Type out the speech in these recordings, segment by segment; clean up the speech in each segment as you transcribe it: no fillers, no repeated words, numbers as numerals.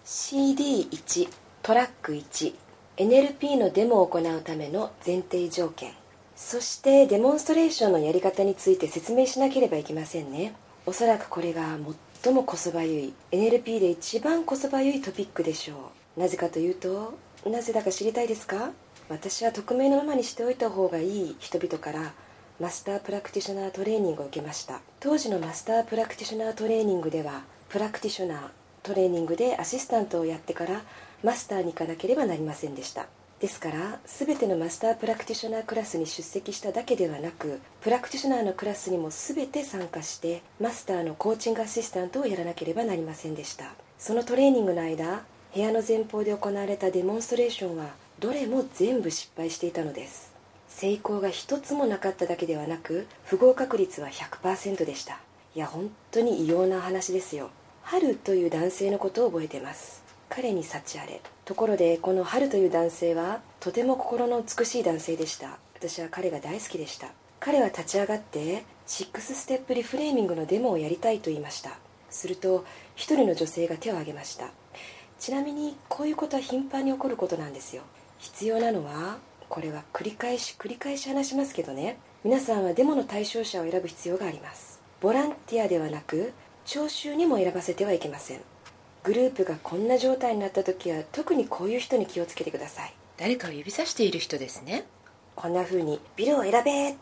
CD1 トラック 1NLP のデモを行うための前提条件、そしてデモンストレーションのやり方について説明しなければいけませんね。おそらくこれが最もこそばゆい NLP で一番こそばゆいトピックでしょう。なぜかというと、なぜだか知りたいですか？私は匿名のままにしておいた方がいい人々からマスタープラクティショナートレーニングを受けました。当時のマスタープラクティショナートレーニングでは、プラクティショナートレーニングでアシスタントをやってからマスターに行かなければなりませんでした。ですから全てのマスタープラクティショナークラスに出席しただけではなく、プラクティショナーのクラスにも全て参加してマスターのコーチングアシスタントをやらなければなりませんでした。そのトレーニングの間、部屋の前方で行われたデモンストレーションはどれも全部失敗していたのです。成功が一つもなかっただけではなく、不合格率は 100% でした。いや本当に異様な話ですよ。春という男性のことを覚えてます。彼に幸あれ。ところでこの春という男性はとても心の美しい男性でした。私は彼が大好きでした。彼は立ち上がって6ステップリフレーミングのデモをやりたいと言いました。すると一人の女性が手を挙げました。ちなみにこういうことは頻繁に起こることなんですよ。必要なのは、これは繰り返し話しますけどね、皆さんはデモの対象者を選ぶ必要があります。ボランティアではなく聴衆にも選ばせてはいけません。グループがこんな状態になった時は特にこういう人に気をつけてください。 誰かを指さしている人ですね。 こんな風にビルを選べって、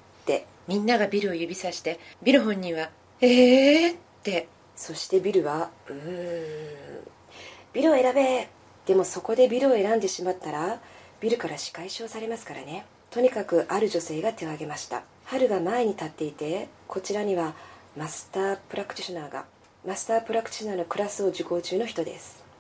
みんながビルを指さして、ビル本人はって、 そしてビルはビルを選べ。でもそこでビルを選んでしまったらビルから仕返しをされますからね。とにかくある女性が手を挙げました。春が前に立っていて、こちらにはマスタープラクティショナーのクラスを受講中の人です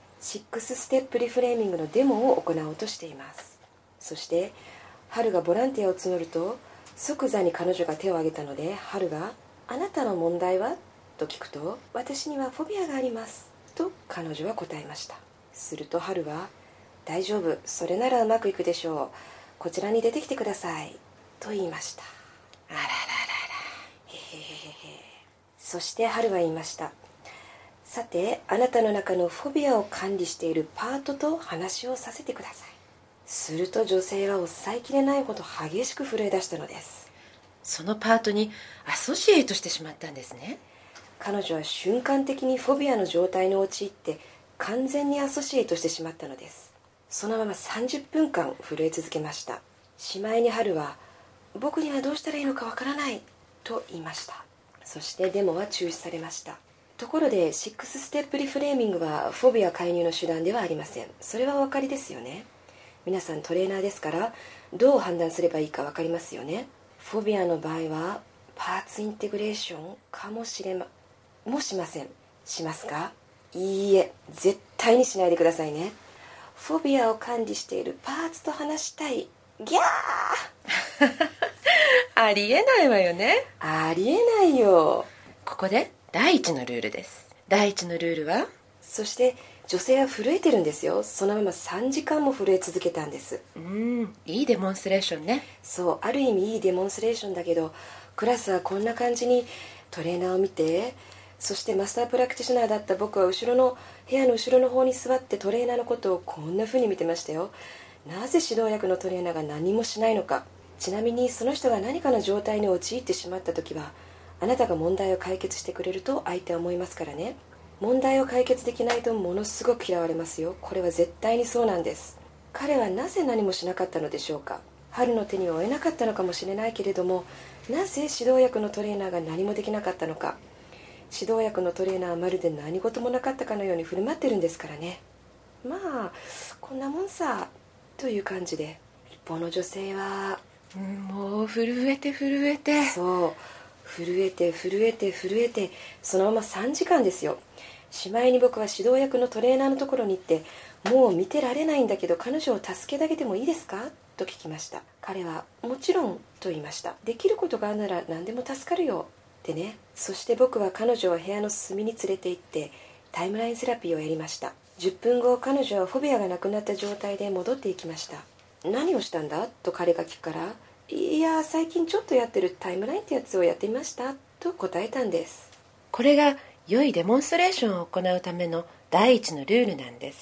。6ステップリフレーミングのデモを行おうとしています。そして春がボランティアを募ると、即座に彼女が手を挙げたので、春があなたの問題はと聞くと、私にはフォビアがありますと彼女は答えました。すると春は、大丈夫、それならうまくいくでしょう、こちらに出てきてくださいと言いました。 あらららら、 へへへへ。そして春は言いました。さて、あなたの中のフォビアを管理しているパートと話をさせてください。すると女性は抑えきれないほど激しく震え出したのです。 そのパートにアソシエイトしてしまったんですね。 彼女は瞬間的にフォビアの状態に陥って完全にアソシエイトしてしまったのです。そのまま30分間震え続けました。しまいに春は、僕にはどうしたらいいのかわからないと言いました。そしてデモは中止されました。ところで6ステップリフレーミングはフォビア介入の手段ではありません。それはお分かりですよね。皆さんトレーナーですから、どう判断すればいいか分かりますよね。フォビアの場合はパーツインテグレーションかもしません。しますか？いいえ、絶対にしないでくださいね。フォビアを管理しているパーツと話したい。ギャーありえないわよね。 ありえないよ。 ここで第一のルールです。第一のルールは、 そして女性は震えてるんですよ。そのまま3時間も震え続けたんです。 いいデモンストレーションね。 そう、ある意味いいデモンストレーションだけど、クラスはこんな感じにトレーナーを見て、そしてマスタープラクティショナーだった僕は部屋の後ろの方に座ってトレーナーのことをこんな風に見てましたよ。なぜ指導役のトレーナーが何もしないのか。ちなみにその人が何かの状態に陥ってしまった時は、あなたが問題を解決してくれると相手は思いますからね。問題を解決できないとものすごく嫌われますよ。これは絶対にそうなんです。彼はなぜ何もしなかったのでしょうか。春の手には負えなかったのかもしれないけれども、なぜ指導役のトレーナーが何もできなかったのか。指導役のトレーナーはまるで何事もなかったかのように振る舞ってるんですからね。まあこんなもんさという感じで、一方の女性はもう震えてそう震えてそのまま3時間ですよ。しまいに僕は指導役のトレーナーのところに行って、もう見てられないんだけど彼女を助けてあげてもいいですかと聞きました。彼はもちろんと言いました。できることがあるなら何でも助かるよってね。そして僕は彼女を部屋の隅に連れて行ってタイムラインセラピーをやりました。10分後、彼女はフォビアがなくなった状態で戻っていきました。何をしたんだと彼が聞くから、いや最近ちょっとやってるタイムラインってやつをやってみましたと答えたんです。 これが良いデモンストレーションを行うための第一のルールなんです。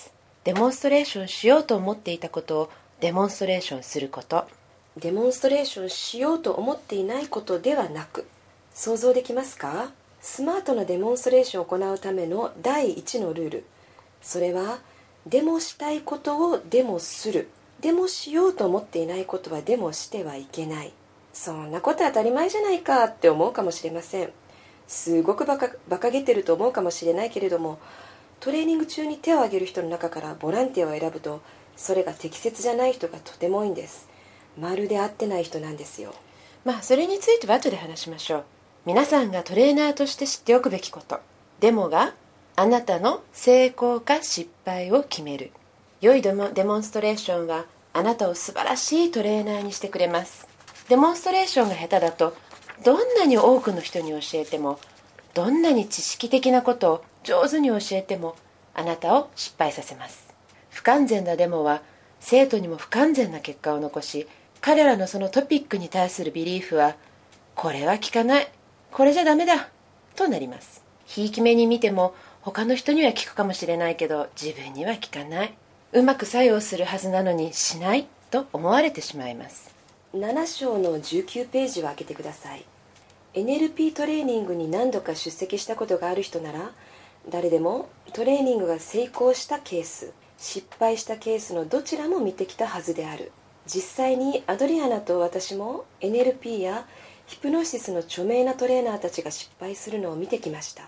デモンストレーションしようと思っていたことをデモンストレーションすること。 デモンストレーションしようと思っていないことではなく、想像できますか？スマートなデモンストレーションを行うための第一のルール、それはデモしたいことをデモする。デモしようと思っていないことはデモしてはいけない。そんなこと当たり前じゃないかって思うかもしれません。すごく馬鹿げてると思うかもしれないけれども、トレーニング中に手を挙げる人の中からボランティアを選ぶと、それが適切じゃない人がとても多いんです。まるで合ってない人なんですよ。 それについては後で話しましょう。皆さんがトレーナーとして知っておくべきこと。デモがあなたの成功か失敗を決める。良いデモンストレーションはあなたを素晴らしいトレーナーにしてくれます。デモンストレーションが下手だと、どんなに多くの人に教えても、どんなに知識的なことを上手に教えても、あなたを失敗させます。不完全なデモは生徒にも不完全な結果を残し、彼らのそのトピックに対するビリーフは、これは効かない、これじゃダメだとなります。ひいき目に見ても他の人には効くかもしれないけど、自分には効かない、うまく作用するはずなのにしないと思われてしまいます。 7章の19ページを開けてください。 NLP トレーニングに何度か出席したことがある人なら、誰でもトレーニングが成功したケース、失敗したケースのどちらも見てきたはずである。実際にアドリアナと私も NLP やヒプノシスの著名なトレーナーたちが失敗するのを見てきました。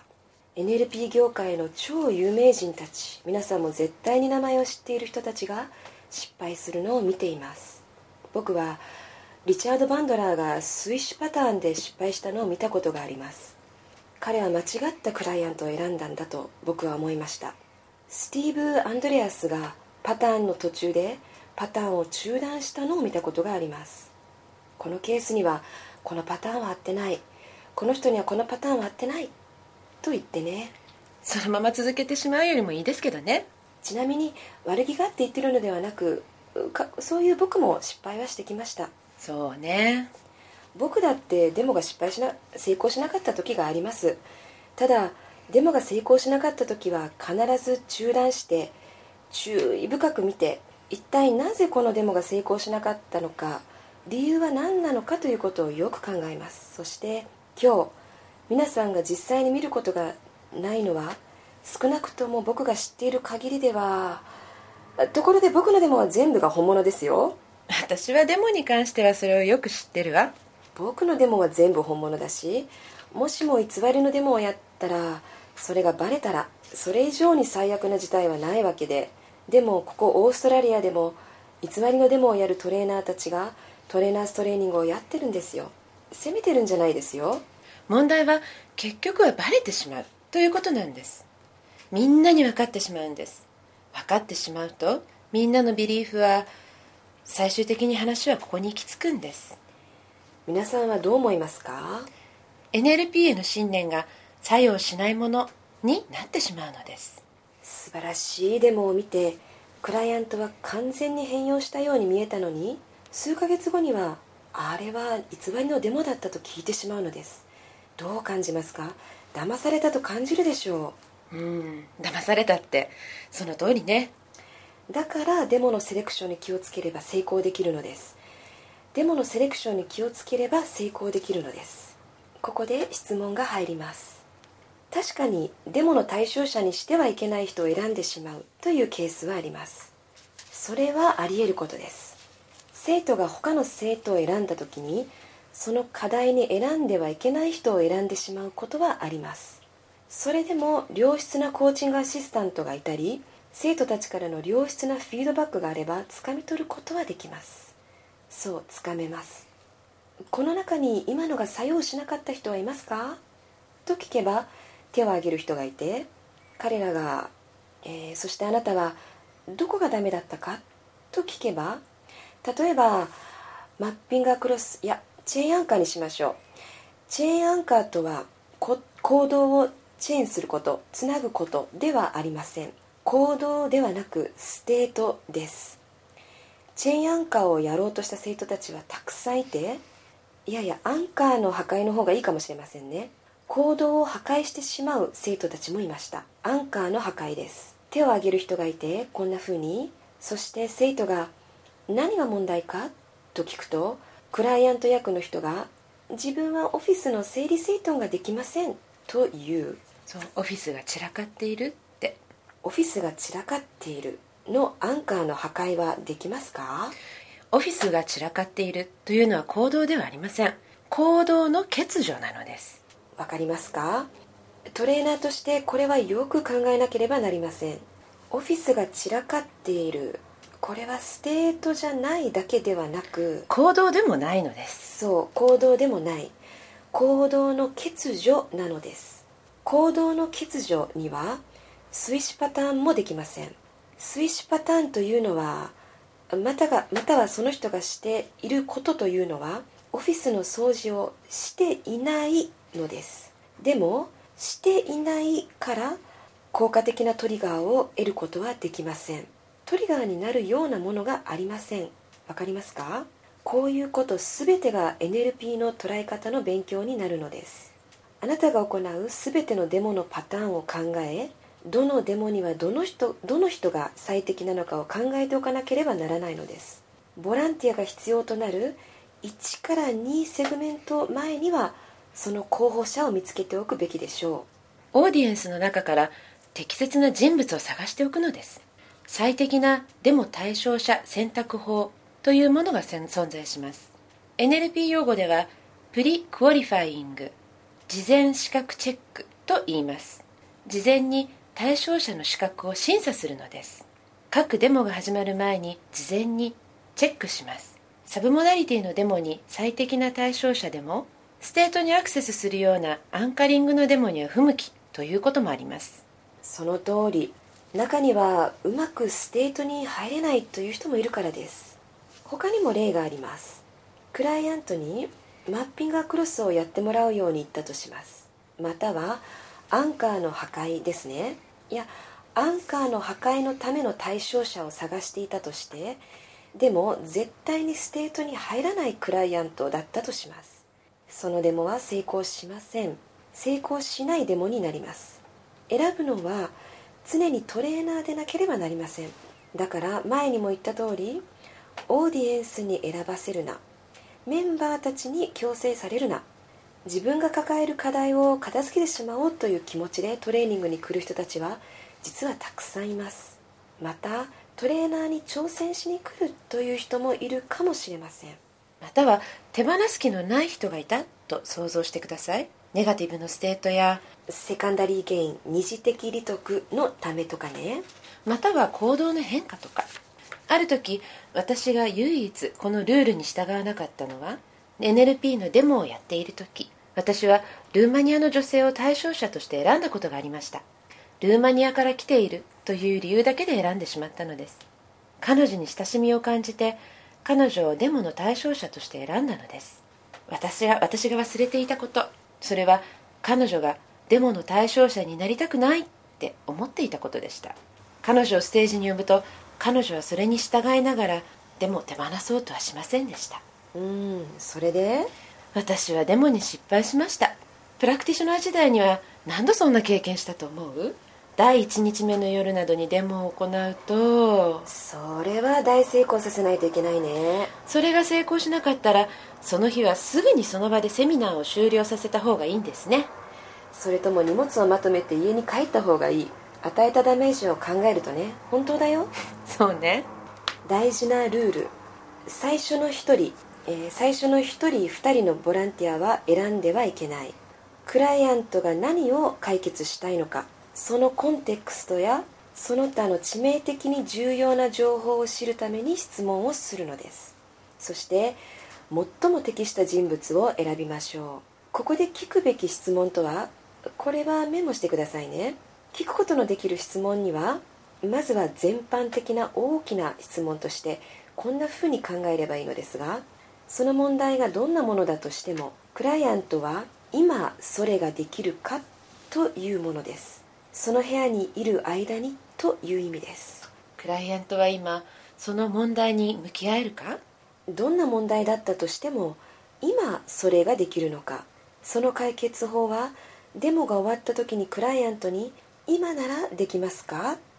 NLP 業界の超有名人たち、皆さんも絶対に名前を知っている人たちが失敗するのを見ています。僕はリチャード・バンドラーがスイッシュパターンで失敗したのを見たことがあります。彼は間違ったクライアントを選んだんだと僕は思いました。スティーブ・アンドレアスがパターンの途中でパターンを中断したのを見たことがあります。このケースにはこのパターンは合ってない、この人にはこのパターンは合ってないと言ってね。 そのまま続けてしまうよりもいいですけどね。 ちなみに悪気があって言ってるのではなく、そういう僕も失敗はしてきました。 そうね。 僕だってデモが成功しなかった時があります。ただデモが成功しなかった時は必ず中断して注意深く見て、一体なぜこのデモが成功しなかったのか、理由は何なのかということをよく考えます。そして今日皆さんが実際に見ることがないのは、少なくとも僕が知っている限りでは。ところで僕のデモは全部が本物ですよ。 私はデモに関してはそれをよく知ってるわ。 僕のデモは全部本物だし、もしも偽りのデモをやったら、それがバレたらそれ以上に最悪な事態はないわけで。でもここオーストラリアでも偽りのデモをやるトレーナーたちがトレーナーストレーニングをやってるんですよ。責めてるんじゃないですよ。 問題は結局はバレてしまうということなんです。みんなに分かってしまうんです。分かってしまうとみんなのビリーフは最終的に話はここに行き着くんです。 皆さんはどう思いますか？ NLP への信念が作用しないものになってしまうのです。 素晴らしいデモを見てクライアントは完全に変容したように見えたのに、数ヶ月後にはあれは偽りのデモだったと聞いてしまうのです。どう感じますか？騙されたと感じるでしょう。 騙されたってその通りね。 だからデモのセレクションに気をつければ成功できるのです。デモのセレクションに気をつければ成功できるのです。ここで質問が入ります。確かにデモの対象者にしてはいけない人を選んでしまうというケースはあります。それはあり得ることです。生徒が他の生徒を選んだ時に、その課題に選んではいけない人を選んでしまうことはあります。それでも良質なコーチングアシスタントがいたり、生徒たちからの良質なフィードバックがあれば掴み取ることはできます。そう、掴めます。この中に今のが作用しなかった人はいますかと聞けば手を挙げる人がいて、彼らが、そしてあなたはどこがダメだったかと聞けば、例えばマッピングアクロス、チェーンアンカーにしましょう。チェーンアンカーとは行動をチェーンすること、つなぐことではありません。行動ではなくステートです。チェーンアンカーをやろうとした生徒たちはたくさんいて、アンカーの破壊の方がいいかもしれませんね。行動を破壊してしまう生徒たちもいました。アンカーの破壊です。 手を挙げる人がいてこんな風に、そして生徒が何が問題かと聞くと、クライアント役の人が自分はオフィスの整理整頓ができませんと言う。 そう、オフィスが散らかっているって。 オフィスが散らかっているのアンカーの破壊はできますか？ オフィスが散らかっているというのは行動ではありません。行動の欠如なのです。 わかりますか？トレーナーとしてこれはよく考えなければなりません。オフィスが散らかっている、これはステートじゃないだけではなく、 行動でもないのです。 そう、行動でもない、行動の欠如なのです。行動の欠如にはスイッシュパターンもできません。スイッシュパターンというのは、またはその人がしていることというのはオフィスの掃除をしていないのです。でもしていないから効果的なトリガーを得ることはできません。トリガーになるようなものがありません。わかりますか？こういうことすべてが NLP の捉え方の勉強になるのです。あなたが行うすべてのデモのパターンを考え、どのデモにはどの人が最適なのかを考えておかなければならないのです。ボランティアが必要となる1から2セグメント前にはその候補者を見つけておくべきでしょう。オーディエンスの中から適切な人物を探しておくのです。最適なデモ対象者選択法というものが存在します。 NLP 用語ではプリクオリファイング、事前資格チェックと言います。事前に対象者の資格を審査するのです。各デモが始まる前に事前にチェックします。サブモダリティのデモに最適な対象者でも、ステートにアクセスするようなアンカリングのデモには不向きということもあります。 その通り。中にはうまくステートに入れないという人もいるからです。他にも例があります。クライアントにマッピングアクロスをやってもらうように言ったとします。またはアンカーの破壊ですね。いや、アンカーの破壊のための対象者を探していたとして、でも絶対にステートに入らないクライアントだったとします。そのデモは成功しません。成功しないデモになります。選ぶのは常にトレーナーでなければなりません。だから前にも言った通り、オーディエンスに選ばせるな、メンバーたちに強制されるな、自分が抱える課題を片付けてしまおうという気持ちでトレーニングに来る人たちは実はたくさんいます。またトレーナーに挑戦しに来るという人もいるかもしれません。 または手放す気のない人がいたと想像してください。ネガティブのステートやセカンダリーゲイン、二次的利得のためとかね。 または行動の変化とか。ある時私が唯一このルールに従わなかったのは NLP のデモをやっている時、私はルーマニアの女性を対象者として選んだことがありました。ルーマニアから来ているという理由だけで選んでしまったのです。彼女に親しみを感じて彼女をデモの対象者として選んだのです。私が忘れていたこと、それは彼女がデモの対象者になりたくないって思っていたことでした。彼女をステージに呼ぶと彼女はそれに従いながらデモを手放そうとはしませんでした。 それで私はデモに失敗しました。プラクティショナー時代には何度そんな経験したと思う？第1日目の夜などにデモを行うと、 それは大成功させないといけないね。 それが成功しなかったらその日はすぐにその場でセミナーを終了させた方がいいんですね。 それとも荷物をまとめて家に帰った方がいい。与えたダメージを考えるとね、本当だよ。 そうね。 大事なルール。最初の一人2人のボランティアは選んではいけない。クライアントが何を解決したいのか、そのコンテクストやその他の致命的に重要な情報を知るために質問をするのです。そして最も適した人物を選びましょう。ここで聞くべき質問とは、これはメモしてくださいね。聞くことのできる質問には、まずは全般的な大きな質問としてこんなふうに考えればいいのですが、その問題がどんなものだとしても、クライアントは今それができるかというものです。その部屋にいる間にという意味です。 クライアントは今その問題に向き合えるか？ どんな問題だったとしても今それができるのか。その解決法はデモが終わった時にクライアントに今ならできますか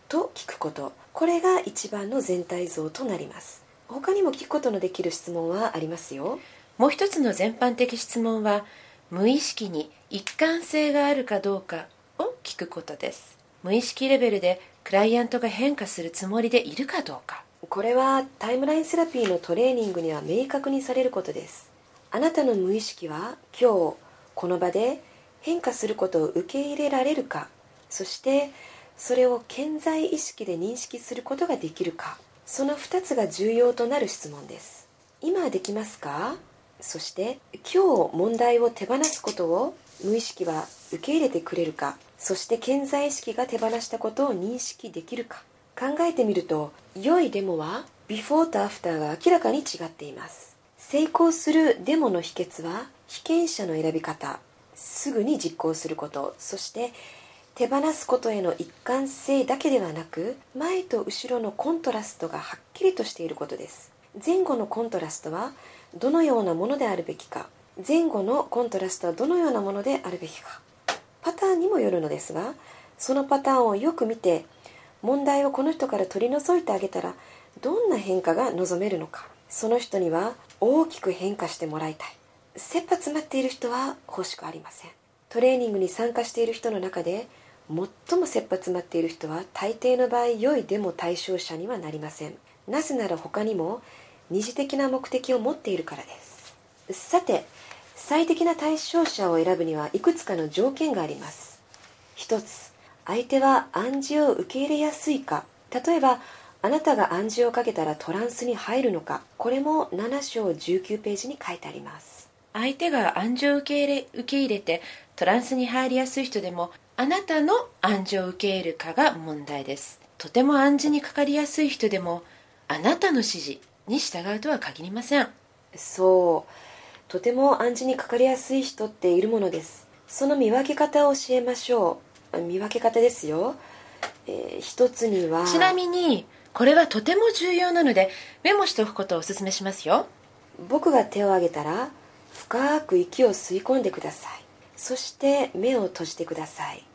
と聞くこと、これが一番の全体像となります。他にも聞くことのできる質問はありますよ。 もう一つの全般的質問は、無意識に一貫性があるかどうかを聞くことです。無意識レベルでクライアントが変化するつもりでいるかどうか。 これはタイムラインセラピーのトレーニングには明確にされることです。あなたの無意識は今日この場で変化することを受け入れられるか、そしてそれを顕在意識で認識することができるか、その2つが重要となる質問です。今できますか？そして今日問題を手放すことを無意識は受け入れてくれるか、そして顕在意識が手放したことを認識できるか。考えてみると、良いデモはビフォーとアフターが明らかに違っています。成功するデモの秘訣は被験者の選び方、すぐに実行すること、そして手放すことへの一貫性だけではなく、前と後ろのコントラストがはっきりとしていることです。前後のコントラストはどのようなものであるべきか、前後のコントラストはどのようなものであるべきか、パターンにもよるのですが、そのパターンをよく見て、問題をこの人から取り除いてあげたらどんな変化が望めるのか、その人には大きく変化してもらいたい。切羽詰まっている人は欲しくありません。トレーニングに参加している人の中で最も切羽詰まっている人は大抵の場合良いデモ対象者にはなりません。なぜなら他にも二次的な目的を持っているからです。さて、最適な対象者を選ぶにはいくつかの条件があります。一つ、相手は暗示を受け入れやすいか。例えばあなたが暗示をかけたらトランスに入るのか。これも7章19ページに書いてあります。 相手が暗示を受け入れてトランスに入りやすい人でも、あなたの暗示を受け入れるかが問題です。とても暗示にかかりやすい人でも、あなたの指示に従うとは限りません。 そう、とても暗示にかかりやすい人っているものです。その見分け方を教えましょう。見分け方ですよ。一つには、 ちなみにこれはとても重要なのでメモしておくことをお勧めしますよ。 僕が手を挙げたら深く息を吸い込んでください。そして目を閉じてください。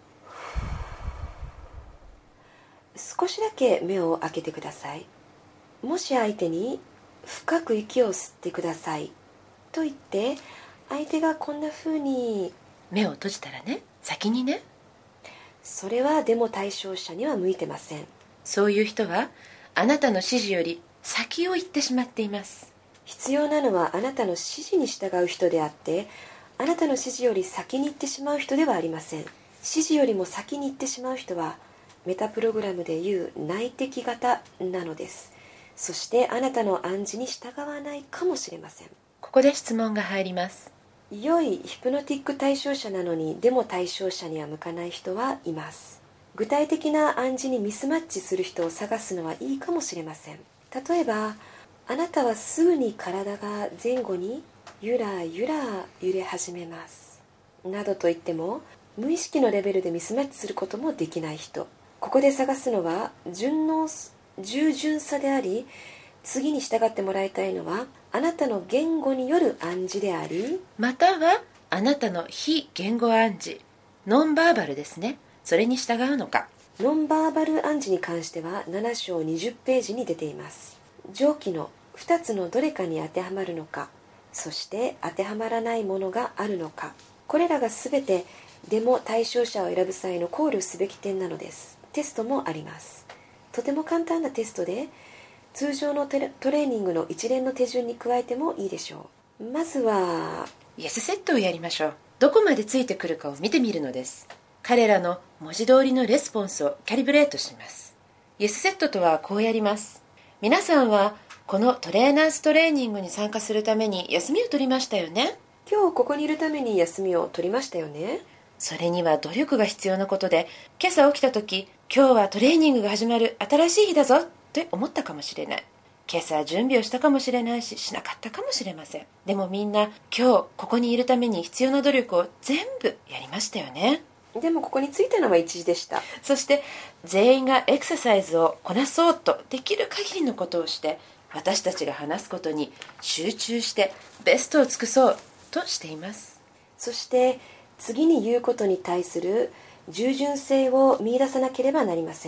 少しだけ目を開けてください。もし相手に深く息を吸ってくださいと言って、相手がこんな風に目を閉じたらね、先にね、 それはデモ対象者には向いてません。 そういう人はあなたの指示より先を行ってしまっています。 必要なのはあなたの指示に従う人であって、あなたの指示より先に行ってしまう人ではありません。指示よりも先に行ってしまう人はメタプログラムでいう内的型なのです。そしてあなたの暗示に従わないかもしれません。 ここで質問が入ります。 良いヒプノティック対象者なのにデモ対象者には向かない人はいます。具体的な暗示にミスマッチする人を探すのはいいかもしれません。例えば、あなたはすぐに体が前後にゆらゆら揺れ始めますなどと言っても、無意識のレベルでミスマッチすることもできない人。ここで探すのは従順さであり、次に従ってもらいたいのはあなたの言語による暗示であり、 またはあなたの非言語暗示、ノンバーバルですね、それに従うのか。 ノンバーバル暗示に関しては7章20ページに出ています。上記の2つのどれかに当てはまるのか、そして当てはまらないものがあるのか、これらが全てデモ対象者を選ぶ際の考慮すべき点なのです。テストもあります。とても簡単なテストで、通常のトレーニングの一連の手順に加えてもいいでしょう。まずはイエスセットをやりましょう。どこまでついてくるかを見てみるのです。彼らの文字通りのレスポンスをキャリブレートします。イエスセットとはこうやります。皆さんはこのトレーナーズトレーニングに参加するために休みを取りましたよね。 今日ここにいるために休みを取りましたよね。 それには努力が必要なことで、今朝起きた時、今日はトレーニングが始まる新しい日だぞって思ったかもしれない。今朝準備をしたかもしれないし、しなかったかもしれません。でもみんな今日ここにいるために必要な努力を全部やりましたよね。 でもここに着いたのは一時でした。 そして全員がエクササイズをこなそうとできる限りのことをして、私たちが話すことに集中してベストを尽くそうとしています。 そして次に言うことに対する従順性を見出さなければなりません。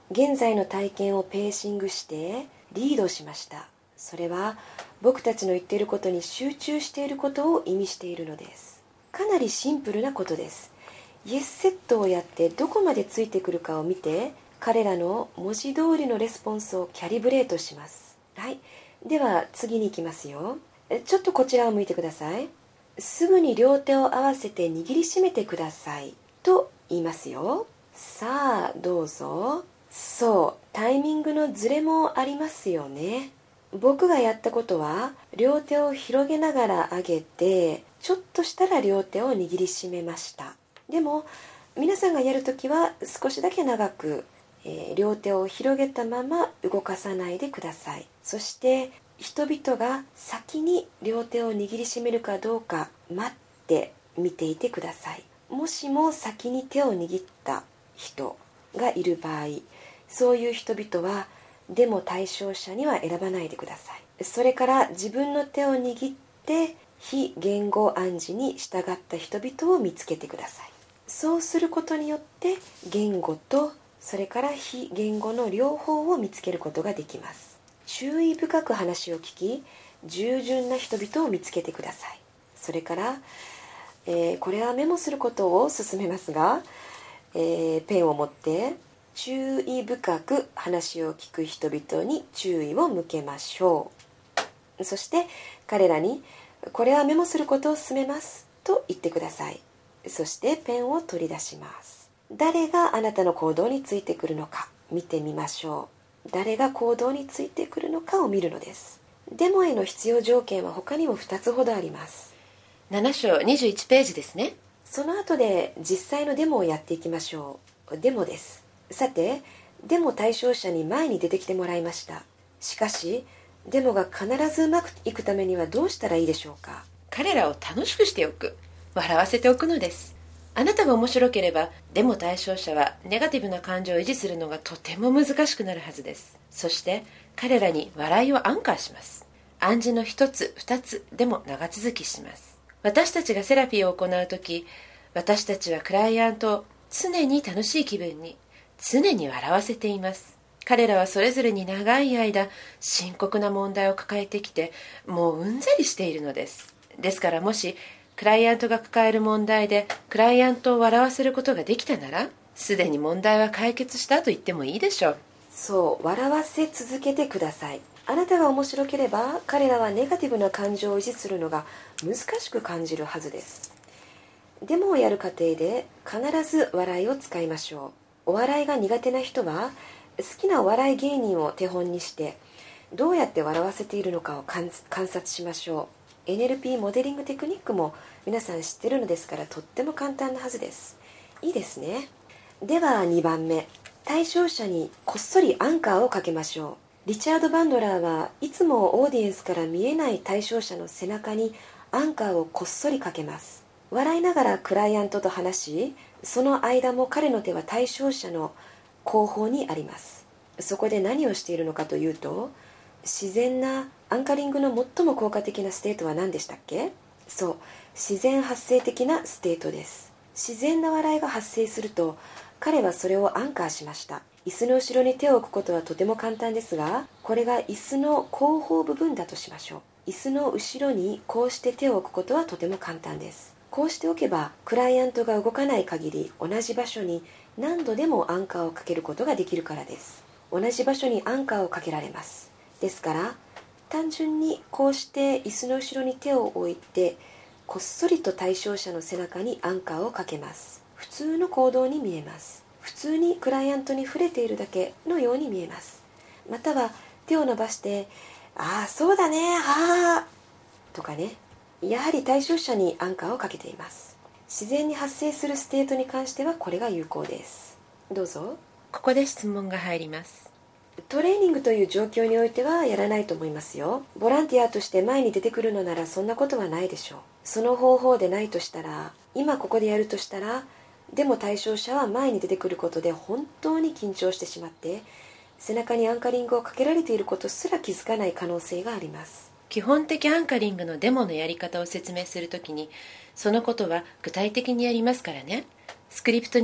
現在の体験をペーシングしてリードしました。それは僕たちの言っていることに集中していることを意味しているのです。かなりシンプルなことです。イエスセットをやってどこまでついてくるかを見て、彼らの文字通りのレスポンスをキャリブレートします。はい、では次に行きますよ。ちょっとこちらを向いてください。すぐに両手を合わせて握りしめてくださいと言いますよ。さあどうぞ。そう、タイミングのズレもありますよね。僕がやったことは、両手を広げながら上げて、ちょっとしたら両手を握りしめました。でも皆さんがやるときは少しだけ長く、両手を広げたまま動かさないでください。そして人々が先に両手を握りしめるかどうか待って見ていてください。もしも先に手を握った人がいる場合、そういう人々はデモ対象者には選ばないでください。それから自分の手を握って非言語暗示に従った人々を見つけてください。そうすることによって言語とそれから非言語の両方を見つけることができます。注意深く話を聞き、従順な人々を見つけてください。それから、これはメモすることを勧めますが、ペンを持って注意深く話を聞く人々に注意を向けましょう。そして彼らにこれはメモすることを勧めますと言ってください。そしてペンを取り出します。誰があなたの行動についてくるのか見てみましょう。誰が行動についてくるのかを見るのです。デモへの必要条件は他にも2つほどあります。 7章21ページですね。 その後で実際のデモをやっていきましょう。デモです。さて、デモ対象者に前に出てきてもらいました。しかしデモが必ずうまくいくためにはどうしたらいいでしょうか。 彼らを楽しくしておく、笑わせておくのです。あなたが面白ければ、デモ対象者はネガティブな感情を維持するのがとても難しくなるはずです。そして彼らに笑いをアンカーします。暗示の一つ二つでも長続きします。私たちがセラピーを行うとき、私たちはクライアントを常に楽しい気分に、常に笑わせています。彼らはそれぞれに長い間深刻な問題を抱えてきて、もううんざりしているのです。ですからもしクライアントが抱える問題でクライアントを笑わせることができたなら、すでに問題は解決したと言ってもいいでしょう。 そう、笑わせ続けてください。あなたが面白ければ彼らはネガティブな感情を維持するのが難しく感じるはずです。デモをやる過程で必ず笑いを使いましょう。お笑いが苦手な人は好きなお笑い芸人を手本にしてどうやって笑わせているのかを観察しましょう。NLP モデリングテクニックも皆さん知ってるのですから、とっても簡単なはずです。いいですね。では2番目、対象者にこっそりアンカーをかけましょう。リチャード・バンドラーはいつもオーディエンスから見えない対象者の背中にアンカーをこっそりかけます。笑いながらクライアントと話し、その間も彼の手は対象者の後方にあります。そこで何をしているのかというと、自然なアンカリングの最も効果的なステートは何でしたっけ？そう、自然発生的なステートです。自然な笑いが発生すると、彼はそれをアンカーしました。椅子の後ろに手を置くことはとても簡単ですが、これが椅子の後方部分だとしましょう。椅子の後ろにこうして手を置くことはとても簡単です。こうしておけば、クライアントが動かない限り同じ場所に何度でもアンカーをかけることができるからです。同じ場所にアンカーをかけられます。ですから単純にこうして椅子の後ろに手を置いて、こっそりと対象者の背中にアンカーをかけます。普通の行動に見えます。普通にクライアントに触れているだけのように見えます。または手を伸ばして、ああそうだね、ああとかね、やはり対象者にアンカーをかけています。自然に発生するステートに関してはこれが有効です。どうぞ。 ここで質問が入ります。 トレーニングという状況においてはやらないと思いますよ。ボランティアとして前に出てくるのならそんなことはないでしょう。その方法でないとしたら、今ここでやるとしたら、でも対象者は前に出てくることで本当に緊張してしまって、背中にアンカリングをかけられていることすら気づかない可能性があります。 基本的アンカリングのデモのやり方を説明するときに、そのことは具体的にやりますからね。スクリプトには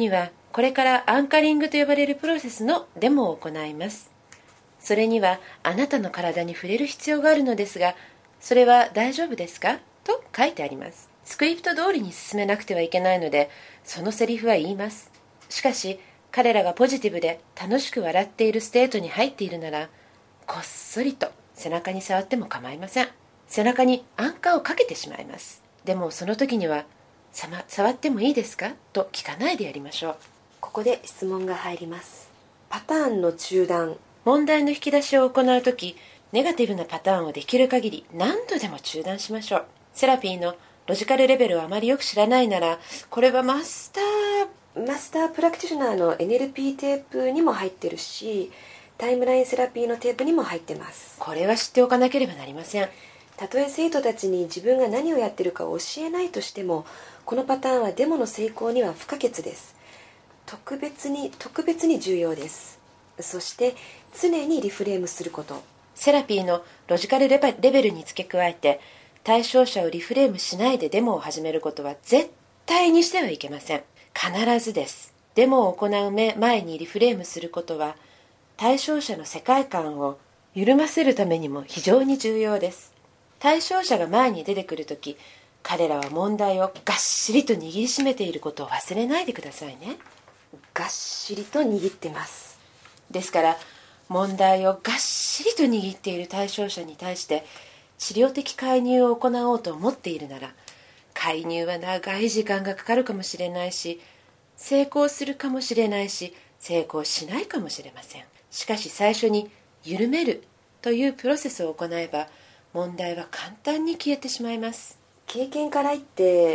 これからアンカリングと呼ばれるプロセスのデモを行います。それにはあなたの体に触れる必要があるのですが、それは大丈夫ですかと書いてあります。スクリプト通りに進めなくてはいけないので、そのセリフは言います。しかし彼らがポジティブで楽しく笑っているステートに入っているなら、こっそりと背中に触っても構いません。背中にアンカーをかけてしまいます。でもその時には触ってもいいですかと聞かないでやりましょう。 ここで質問が入ります。パターンの中断。 問題の引き出しを行うとき、ネガティブなパターンをできる限り何度でも中断しましょう。セラピーのロジカルレベルをあまりよく知らないなら、これはマスタープラクティショナーの NLP テープにも入ってるし、タイムラインセラピーのテープにも入ってます。 これは知っておかなければなりません。 たとえ生徒たちに自分が何をやってるかを教えないとしても、このパターンはデモの成功には不可欠です。特別に重要です。そして常にリフレームすること。 セラピーのロジカルレベルに付け加えて、対象者をリフレームしないでデモを始めることは絶対にしてはいけません。必ずです。デモを行う前にリフレームすることは、対象者の世界観を緩ませるためにも非常に重要です。対象者が前に出てくるとき、彼らは問題をがっしりと握りしめていることを忘れないでくださいね。 がっしりと握ってます。 ですから、問題をがっしりと握っている対象者に対して治療的介入を行おうと思っているなら、介入は長い時間がかかるかもしれないし、成功するかもしれないし、成功しないかもしれません。しかし最初に緩めるというプロセスを行えば、問題は簡単に消えてしまいます。 経験から言って、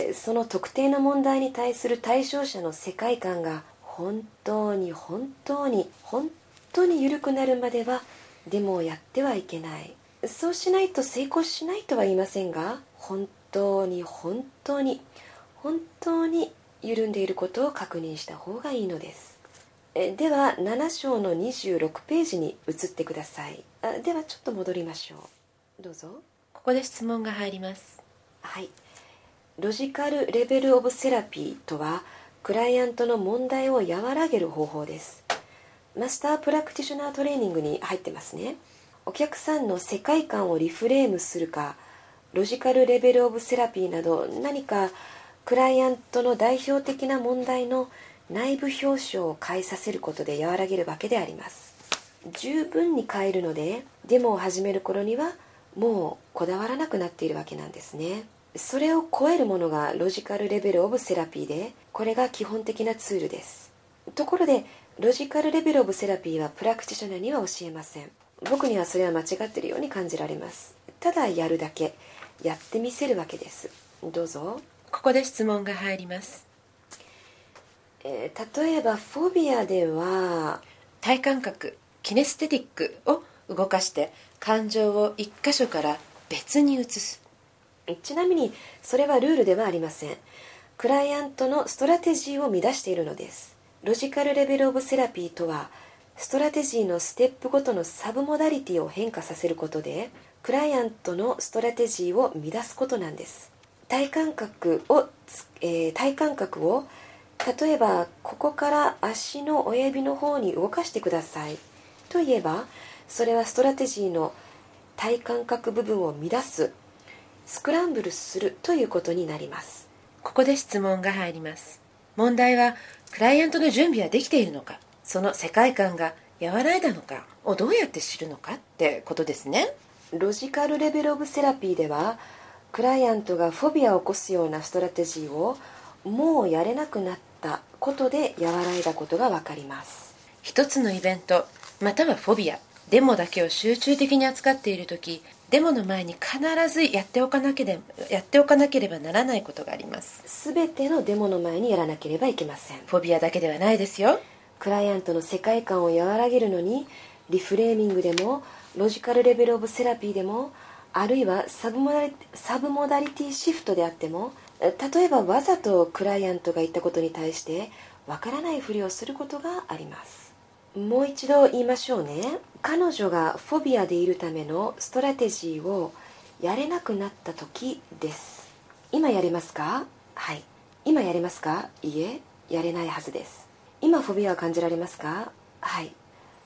その特定の問題に対する対象者の世界観が本当に緩くなるまではデモをやってはいけない。そうしないと成功しないとは言いませんが、本当に緩んでいることを確認した方がいいのです。では7章の26ページに移ってください。ではちょっと戻りましょう。どうぞ。 ここで質問が入ります。 はい。ロジカルレベルオブセラピーとは、クライアントの問題を和らげる方法です。マスタープラクティショナートレーニングに入ってますね。お客さんの世界観をリフレームするか、ロジカルレベルオブセラピーなど何かクライアントの代表的な問題の内部表彰を変えさせることで和らげるわけであります。十分に変えるので、デモを始める頃にはもうこだわらなくなっているわけなんですね。それを超えるものがロジカルレベルオブセラピーで、これが基本的なツールです。ところでロジカルレベルオブセラピーはプラクティショナーには教えません。僕にはそれは間違っているように感じられます。ただやるだけ、やってみせるわけです。どうぞ。 ここで質問が入ります。 例えばフォビアでは、 体感覚、キネステティックを動かして感情を一箇所から別に移す。 ちなみにそれはルールではありません。クライアントのストラテジーを乱しているのです。ロジカルレベルオブセラピーとは、ストラテジーのステップごとのサブモダリティを変化させることで、クライアントのストラテジーを乱すことなんです。体感覚を例えばここから足の親指の方に動かしてくださいと言えば、それはストラテジーの体感覚部分を乱す、スクランブルするということになります。 ここで質問が入ります。問題はクライアントの準備はできているのか、その世界観が和らいだのかをどうやって知るのかってことですね。 ロジカルレベルオブセラピーでは、クライアントがフォビアを起こすようなストラテジーをもうやれなくなったことで和らいだことが分かります。 一つのイベントまたはフォビア、デモだけを集中的に扱っているとき、デモの前に必ずやっておかなければならないことがあります。 すべてのデモの前にやらなければいけません。 フォビアだけではないですよ。 クライアントの世界観を和らげるのに、リフレーミングでもロジカルレベルオブセラピーでも、あるいはサブモダリティシフトであっても、例えばわざとクライアントが言ったことに対してわからないふりをすることがあります。もう一度言いましょうね。彼女がフォビアでいるためのストラテジーをやれなくなった時です。今やれますか？はい。今やれますか？いいえ、やれないはずです。 今フォビアは感じられますか？はい。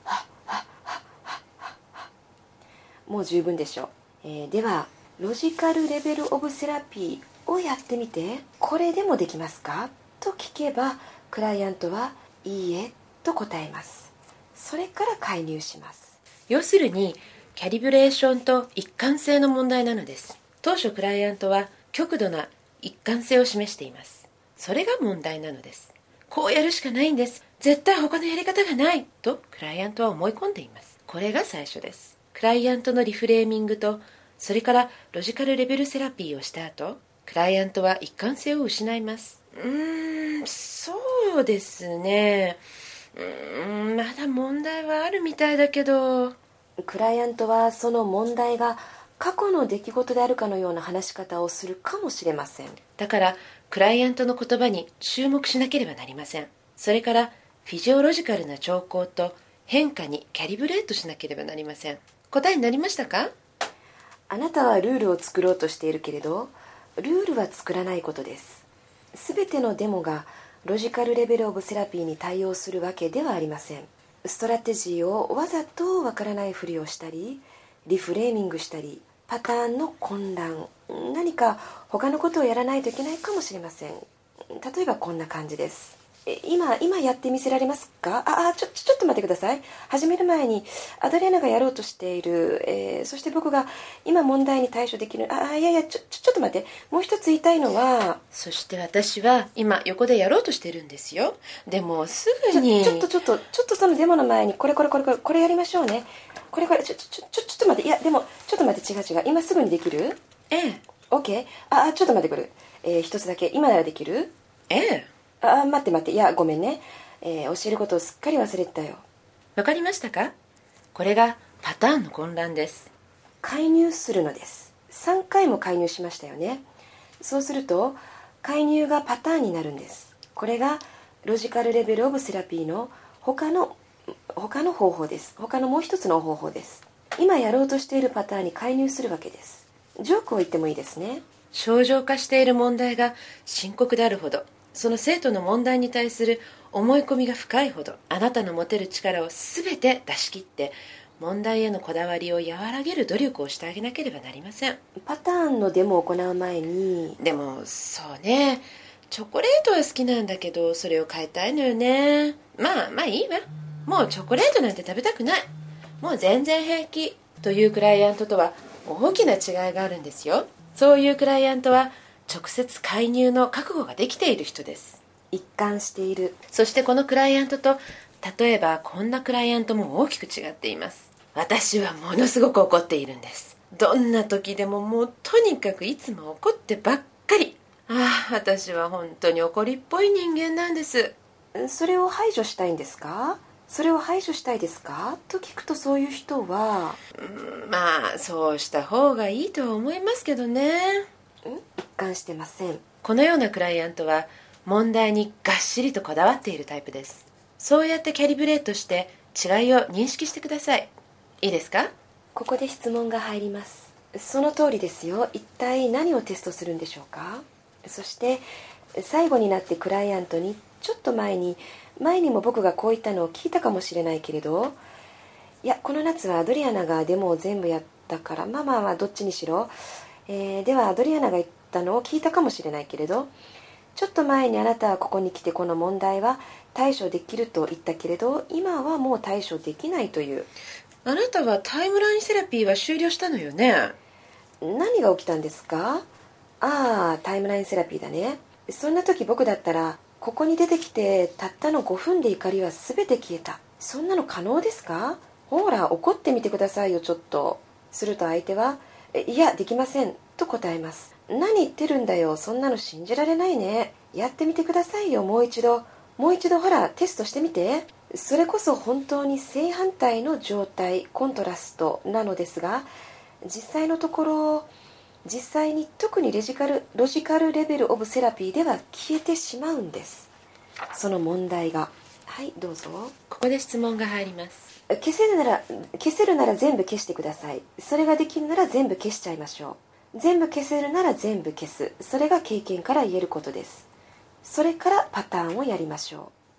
もう十分でしょう。ではロジカルレベルオブセラピーをやってみて、これでもできますかと聞けば、クライアントはいいえと答えます。それから介入します。 要するにキャリブレーションと一貫性の問題なのです。当初クライアントは極度な一貫性を示しています。それが問題なのです。こうやるしかないんです、絶対他のやり方がないとクライアントは思い込んでいます。これが最初です。クライアントのリフレーミングと、それからロジカルレベルセラピーをした後、クライアントは一貫性を失います。そうですね。まだ問題はあるみたいだけど。 クライアントはその問題が過去の出来事であるかのような話し方をするかもしれません。 だからクライアントの言葉に注目しなければなりません。それからフィジオロジカルな兆候と変化にキャリブレートしなければなりません。答えになりましたか？ あなたはルールを作ろうとしているけれど、ルールは作らないことです。すべてのデモがロジカルレベルオブセラピーに対応するわけではありません。ストラテジーをわざとわからないふりをしたり、リフレーミングしたり、パターンの混乱、何か他のことをやらないといけないかもしれません。例えばこんな感じです。今やってみせられますか？ちょっと待ってください。始める前にアドリアナがやろうとしている、そして僕が今問題に対処できる。ちょっと待って。もう一つ言いたいのは、 そして私は今横でやろうとしてるんですよ。でもすぐにちょっとそのデモの前にこれやりましょうね。ちょっと待って。いやでもちょっと待って、違う。今すぐにできる？ ええ。 OK。ちょっと待ってくる。一つだけ。今ならできる？ ええ。 待って。いやごめんね。教えることをすっかり忘れてたよ。 わかりましたか？これがパターンの混乱です。 介入するのです。3回も介入しましたよね。そうすると介入がパターンになるんです。これがロジカルレベルオブセラピーの他の方法です。他のもう一つの方法です。今やろうとしているパターンに介入するわけです。ジョークを言ってもいいですね。 症状化している問題が深刻であるほど、その生徒の問題に対する思い込みが深いほど、あなたの持てる力を全て出し切って問題へのこだわりを和らげる努力をしてあげなければなりません。 パターンのデモを行う前に。 でもそうね、チョコレートは好きなんだけど、それを変えたいのよね。まあいいわ、もうチョコレートなんて食べたくない、もう全然平気というクライアントとは大きな違いがあるんですよ。そういうクライアントは直接介入の覚悟ができている人です。 一貫している。 そしてこのクライアントと、例えばこんなクライアントも大きく違っています。私はものすごく怒っているんです。どんな時でももうとにかくいつも怒ってばっかり。私は本当に怒りっぽい人間なんです。 それを排除したいんですか？それを排除したいですかと聞くと、そういう人はそうした方がいいとは思いますけどね。 一貫してません。 このようなクライアントは問題にがっしりとこだわっているタイプです。そうやってキャリブレートして違いを認識してください。いいですか？ ここで質問が入ります。その通りですよ。一体何をテストするんでしょうか？そして最後になってクライアントに、ちょっと前にも僕がこう言ったのを聞いたかもしれないけれど、いやこの夏はアドリアナがデモを全部やったから、どっちにしろ、ではアドリアナが言ったのを聞いたかもしれないけれど、ちょっと前にあなたはここに来てこの問題は対処できると言ったけれど、今はもう対処できないという。 あなたはタイムラインセラピーは終了したのよね。 何が起きたんですか？タイムラインセラピーだね。そんな時僕だったら、ここに出てきてたったの5分で怒りは全て消えた。そんなの可能ですか？ほら怒ってみてくださいよ、ちょっと。すると相手は、いやできませんと答えます。何言ってるんだよ、そんなの信じられないね。やってみてくださいよ、もう一度ほらテストしてみて。それこそ本当に正反対の状態、コントラストなのですが、実際のところ、に特にロジカルレベルオブセラピーでは消えてしまうんです、その問題が。はい、どうぞ。 ここで質問が入ります。 消せるなら全部消してください。それができるなら全部消しちゃいましょう。全部消せるなら全部消す。それが経験から言えることです。それからパターンをやりましょ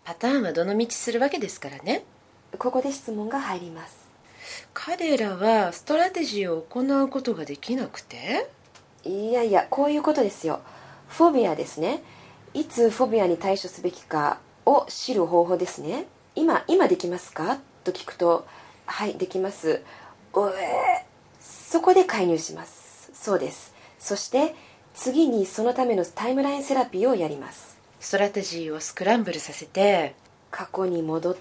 パターンはどの道するわけですからね。 ここで質問が入ります。 彼らはストラテジーを行うことができなくて？ いやいや、こういうことですよ。フォビアですね。いつフォビアに対処すべきかを知る方法ですね。今できますかと聞くと、はい、できます。そこで介入します。そうです。そして次にそのためのタイムラインセラピーをやります。 ストラテジーをスクランブルさせて、 過去に戻って、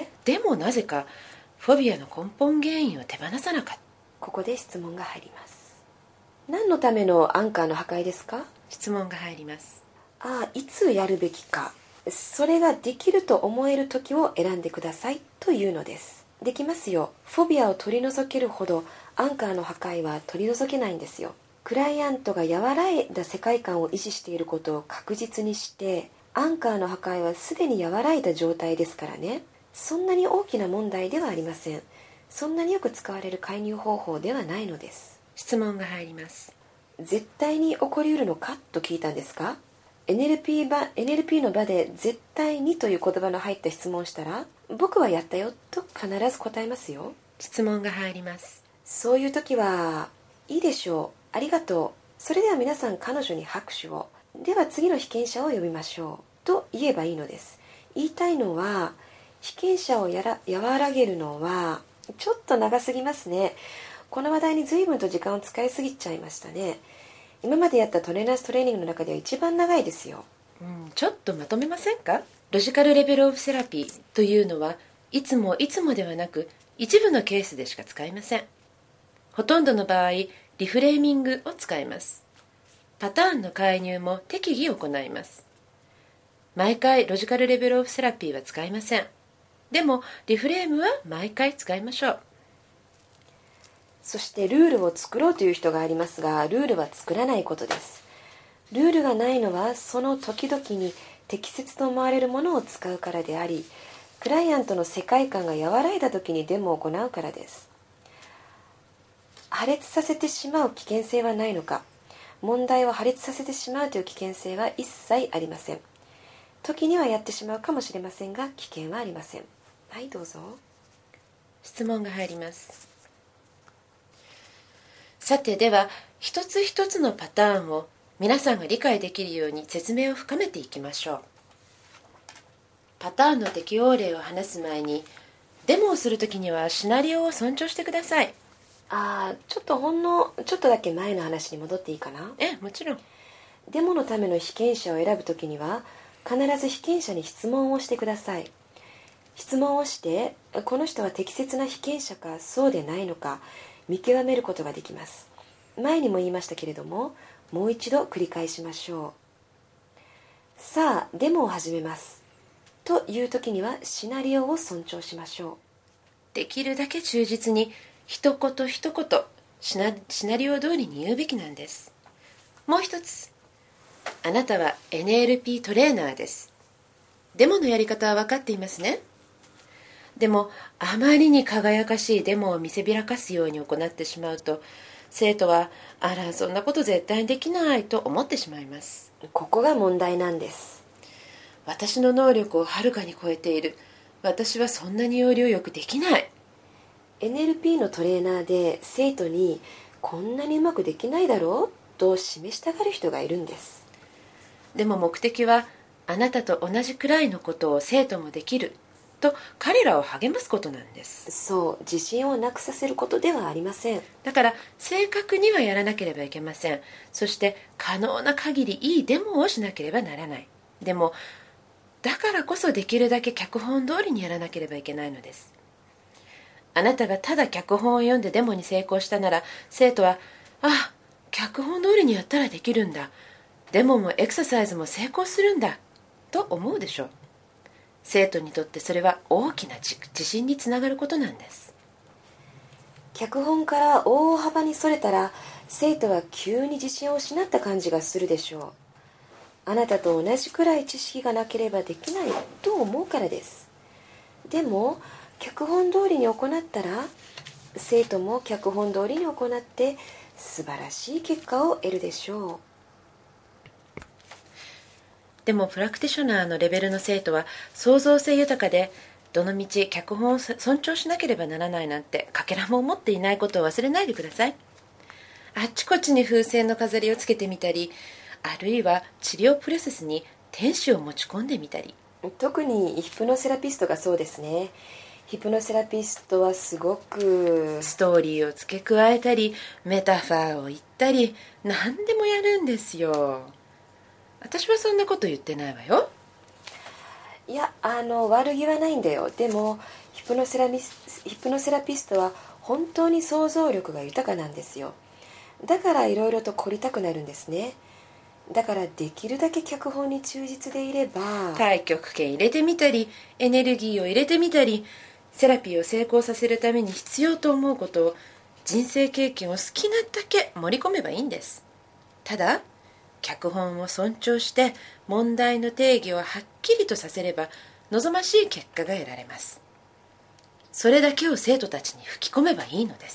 でもなぜかフォビアの根本原因を手放さなかった。 ここで質問が入ります。何のためのアンカーの破壊ですか？ 質問が入ります。 いつやるべきか、それができると思える時を選んでくださいというのです。できますよ。フォビアを取り除けるほどアンカーの破壊は取り除けないんですよ。クライアントが和らいだ世界観を維持していることを確実にして、アンカーの破壊はすでに和らいだ状態ですからね。そんなに大きな問題ではありません。そんなによく使われる介入方法ではないのです。 質問が入ります。 絶対に起こりうるのかと聞いたんですか？ NLP の場で絶対にという言葉の入った質問をしたら、僕はやったよと必ず答えますよ。 質問が入ります。 そういう時は、いいでしょう、ありがとう、それでは皆さん彼女に拍手を、では次の被験者を呼びましょうと言えばいいのです。言いたいのは、被験者を和らげるのはちょっと長すぎますね。この話題に随分と時間を使いすぎちゃいましたね。今までやったトレーナーズトレーニングの中では一番長いですよ。 ちょっとまとめませんか？ロジカルレベルオブセラピーというのはいつもではなく一部のケースでしか使いません。ほとんどの場合リフレーミングを使います。パターンの介入も適宜行います。毎回ロジカルレベルオブセラピーは使いません。でもリフレームは毎回使いましょう。 そしてルールを作ろうという人がありますが、ルールは作らないことです。ルールがないのはその時々に適切と思われるものを使うからであり、クライアントの世界観が和らいだ時にデモを行うからです。破裂させてしまう危険性はないのか、問題を破裂させてしまうという危険性は一切ありません。時にはやってしまうかもしれませんが危険はありません。はい、どうぞ。 質問が入ります。さて、では一つ一つのパターンを皆さんが理解できるように説明を深めていきましょう。パターンの適用例を話す前に、デモをするときにはシナリオを尊重してください。 ちょっとだけ前の話に戻っていいかな？ もちろん。 デモのための被験者を選ぶときには必ず被験者に質問をしてください。質問をして、この人は適切な被験者かそうでないのか見極めることができます。前にも言いましたけれども、もう一度繰り返しましょう。さあ、デモを始めますという時にはシナリオを尊重しましょう。 できるだけ忠実に一言一言シナリオ通りに言うべきなんです。もう一つ、あなたは NLP トレーナーです。デモのやり方は分かっていますね。でもあまりに輝かしいデモを見せびらかすように行ってしまうと、生徒はそんなこと絶対にできないと思ってしまいます。 ここが問題なんです。 私の能力をはるかに超えている。私はそんなに要領よくできない。 NLP のトレーナーで生徒にこんなにうまくできないだろうと示したがる人がいるんです。 でも目的はあなたと同じくらいのことを生徒もできると彼らを励ますことなんです。 そう、自信をなくさせることではありません。 だから正確にはやらなければいけません。そして可能な限りいいデモをしなければならない。でもだからこそできるだけ脚本通りにやらなければいけないのです。あなたがただ脚本を読んでデモに成功したなら、生徒は脚本通りにやったらできるんだ、デモもエクササイズも成功するんだと思うでしょう。生徒にとってそれは大きな自信につながることなんです。 脚本から大幅にそれたら生徒は急に自信を失った感じがするでしょう。あなたと同じくらい知識がなければできないと思うからです。でも脚本通りに行ったら生徒も脚本通りに行って素晴らしい結果を得るでしょう。 でもプラクティショナーのレベルの生徒は創造性豊かで、どのみち脚本を尊重しなければならないなんてかけらも思っていないことを忘れないでください。あっちこっちに風船の飾りをつけてみたり、あるいは治療プロセスに天使を持ち込んでみたり。 特にヒプノセラピストがそうですね。ヒプノセラピストはすごくストーリーを付け加えたり、メタファーを言ったり、何でもやるんですよ。私はそんなこと言ってないわよ。 いや、悪気はないんだよ。でもヒプノセラピストは本当に想像力が豊かなんですよ。だからいろいろと凝りたくなるんですね。だからできるだけ脚本に忠実でいれば、 太極拳入れてみたり、エネルギーを入れてみたり、セラピーを成功させるために必要と思うことを、人生経験を好きなだけ盛り込めばいいんです。ただ脚本を尊重して問題の定義をはっきりとさせれば望ましい結果が得られます。それだけを生徒たちに吹き込めばいいのです。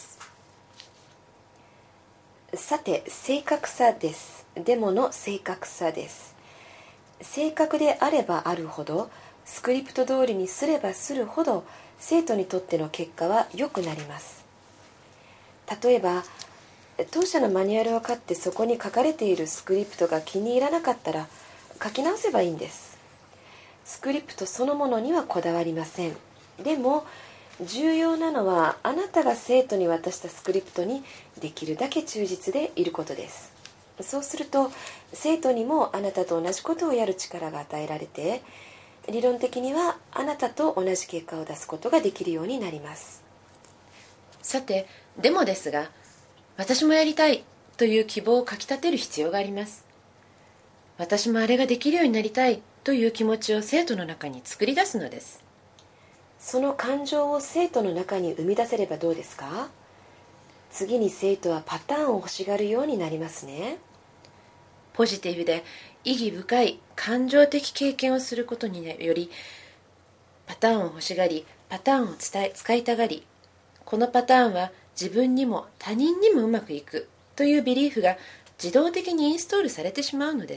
さて、正確さです。デモの正確さです。正確であればあるほど、スクリプト通りにすればするほど生徒にとっての結果は良くなります。例えば当社のマニュアルを買ってそこに書かれているスクリプトが気に入らなかったら書き直せばいいんです。スクリプトそのものにはこだわりません。でも重要なのはあなたが生徒に渡したスクリプトにできるだけ忠実でいることです。そうすると生徒にもあなたと同じことをやる力が与えられて、理論的にはあなたと同じ結果を出すことができるようになります。 さて、でもですが、私もやりたいという希望をかきたてる必要があります。私もあれができるようになりたいという気持ちを生徒の中に作り出すのです。 その感情を生徒の中に生み出せればどうですか？次に生徒はパターンを欲しがるようになりますね。 ポジティブで意義深い感情的経験をすることにより、パターンを欲しがり、パターンを使いたがり、このパターンは自分にも他人にもうまくいくというビリーフが自動的にインストールされてしまうのです。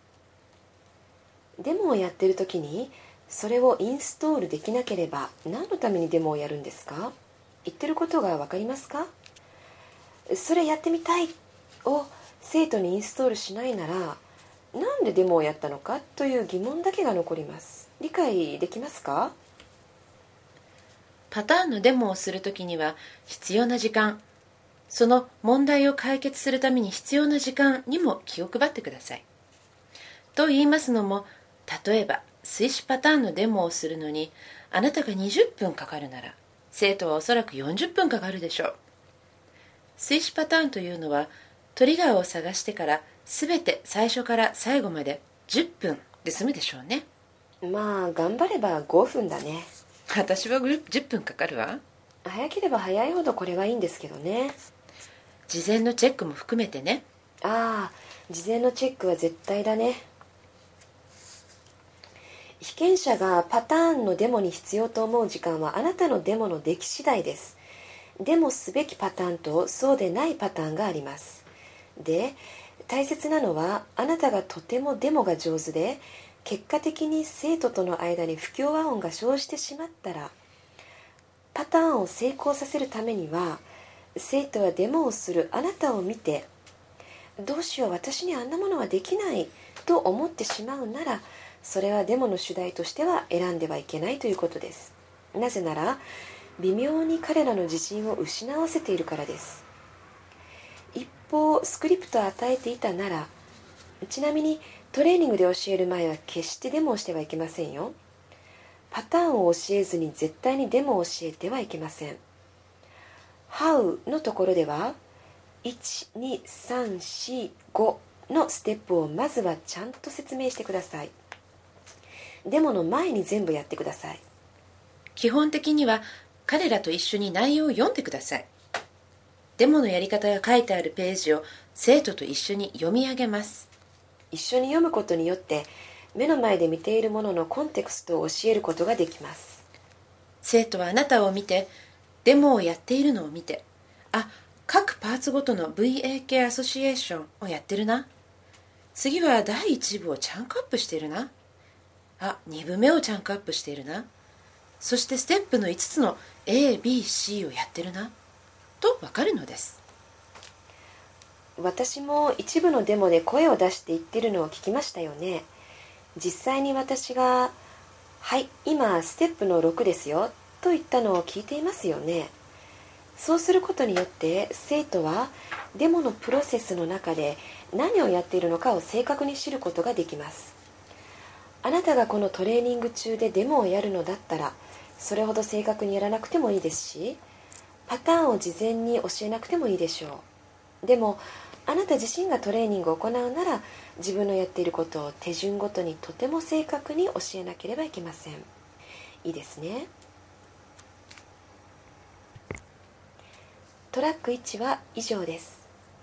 デモをやっているときにそれをインストールできなければ何のためにデモをやるんですか？言ってることが分かりますか？それやってみたいを生徒にインストールしないなら、なんでデモをやったのかという疑問だけが残ります。理解できますか？ パターンのデモをするときには必要な時間、その問題を解決するために必要な時間にも気を配ってください。と言いますのも、例えば水死パターンのデモをするのにあなたが20分かかるなら、生徒はおそらく40分かかるでしょう。水死パターンというのはトリガーを探してから全て最初から最後まで10分で済むでしょうね。 まあ頑張れば5分だね。 私は10分かかるわ。 早ければ早いほどこれはいいんですけどね。 事前のチェックも含めてね。 ああ、事前のチェックは絶対だね。被験者がパターンのデモに必要と思う時間はあなたのデモの出来次第です。デモすべきパターンとそうでないパターンがあります。で、大切なのはあなたがとてもデモが上手で結果的に生徒との間に不協和音が生じてしまったら、パターンを成功させるためには生徒はデモをするあなたを見て、どうしよう私にあんなものはできないと思ってしまうなら、それはデモの主題としては選んではいけないということです。なぜなら微妙に彼らの自信を失わせているからです。一方スクリプトを与えていたなら、ちなみにトレーニングで教える前は決してデモをしてはいけませんよ。パターンを教えずに絶対にデモを教えてはいけません。 How のところでは1,2,3,4,5のステップをまずはちゃんと説明してください。デモの前に全部やってください。 基本的には彼らと一緒に内容を読んでください。デモのやり方が書いてあるページを生徒と一緒に読み上げます。 一緒に読むことによって目の前で見ているもののコンテクストを教えることができます。 生徒はあなたを見て、デモをやっているのを見て、あ、各パーツごとの VAK アソシエーションをやってるな、 次は第1部をチャンクアップしているな。2部目をチャンクアップしているな。そしてステップの5つの A、B、C をやってるなとわかるのです。 私も一部のデモで声を出して言ってるのを聞きましたよね。実際に私がはい今ステップの6ですよと言ったのを聞いていますよね。そうすることによって生徒はデモのプロセスの中で何をやっているのかを正確に知ることができます。あなたがこのトレーニング中でデモをやるのだったらそれほど正確にやらなくてもいいですし、パターンを事前に教えなくてもいいでしょう。でもあなた自身がトレーニングを行うなら自分のやっていることを手順ごとにとても正確に教えなければいけません。いいですね。トラック1は以上です。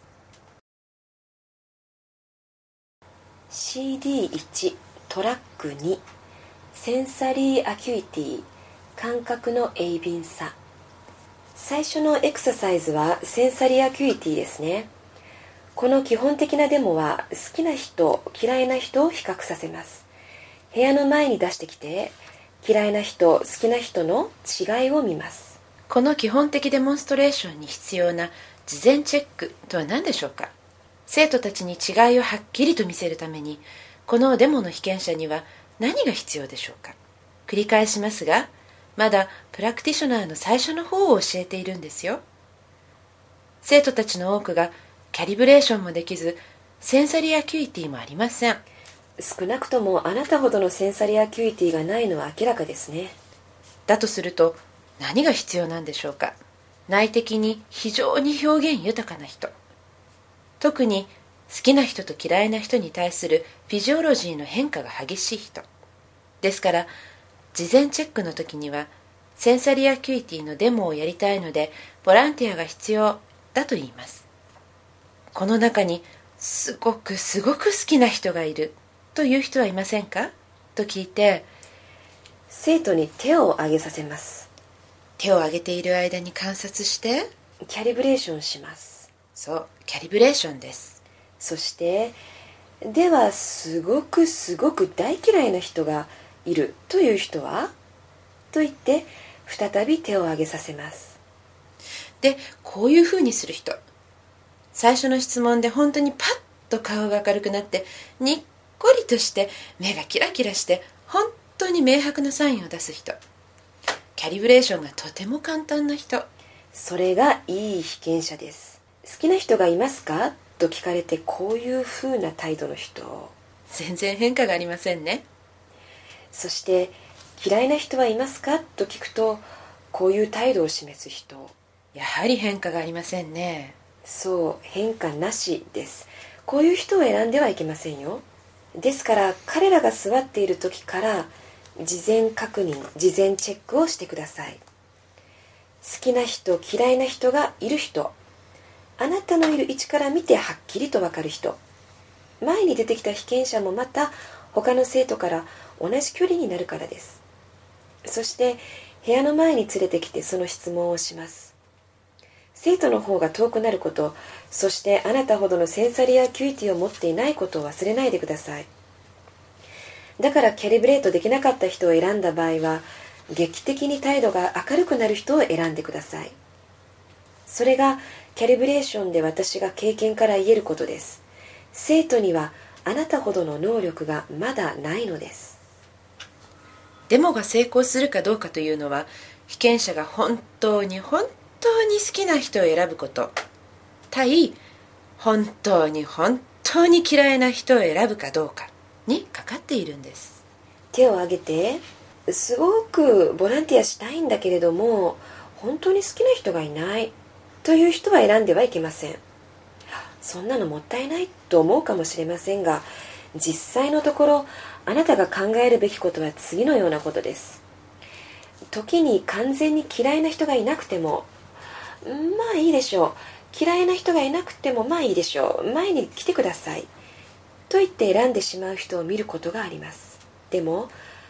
CD1 トラック2センサリーアキュイティ感覚の鋭敏さ。最初のエクササイズはセンサリーアキュイティですね。この基本的なデモは好きな人嫌いな人を比較させます。部屋の前に出してきて嫌いな人好きな人の違いを見ます。 この基本的デモンストレーションに必要な事前チェックとは何でしょうか。生徒たちに違いをはっきりと見せるためにこのデモの被験者には何が必要でしょうか。繰り返しますが、まだプラクティショナーの最初の方を教えているんですよ。生徒たちの多くがキャリブレーションもできずセンサリーアキュイティもありません。 少なくともあなたほどのセンサリーアキュイティがないのは明らかですね。 だとすると何が必要なんでしょうか。内的に非常に表現豊かな人、特に好きな人と嫌いな人に対するフィジオロジーの変化が激しい人ですから、事前チェックの時にはセンサリーアキュイティのデモをやりたいのでボランティアが必要だと言います。この中にすごく好きな人がいるという人はいませんかと聞いて、 生徒に手を挙げさせます。 手を挙げている間に観察してキャリブレーションします。 そう、キャリブレーションです。 そしてではすごく大嫌いな人がいるという人はと言って再び手を挙げさせます。 で、こういうふうにする人、最初の質問で本当にパッと顔が明るくなってにっこりとして目がキラキラして本当に明白なサインを出す人、キャリブレーションがとても簡単な人、 それがいい被験者です。好きな人がいますかと聞かれてこういうふうな態度の人、 全然変化がありませんね。 そして嫌いな人はいますかと聞くとこういう態度を示す人、 やはり変化がありませんね。 そう、変化なしです。こういう人を選んではいけませんよ。ですから彼らが座っている時から事前確認、事前チェックをしてください。好きな人嫌いな人がいる人、あなたのいる位置から見てはっきりと分かる人、前に出てきた被験者もまた他の生徒から同じ距離になるからです。そして部屋の前に連れてきてその質問をします。生徒の方が遠くなること、そしてあなたほどのセンサリーアキュイティを持っていないことを忘れないでください。だからキャリブレートできなかった人を選んだ場合は劇的に態度が明るくなる人を選んでください。それがキャリブレーションで私が経験から言えることです。生徒にはあなたほどの能力がまだないのです。 デモが成功するかどうかというのは、被験者が本当に好きな人を選ぶこと対本当に嫌いな人を選ぶかどうかにかかっているんです。 手を挙げて、すごくボランティアしたいんだけれども本当に好きな人がいないという人は選んではいけません。そんなのもったいないと思うかもしれませんが、実際のところあなたが考えるべきことは次のようなことです。時に完全に嫌いな人がいなくてもまあいいでしょう、嫌いな人がいなくてもまあいいでしょう、前に来てくださいと言って選んでしまう人を見ることがあります。でも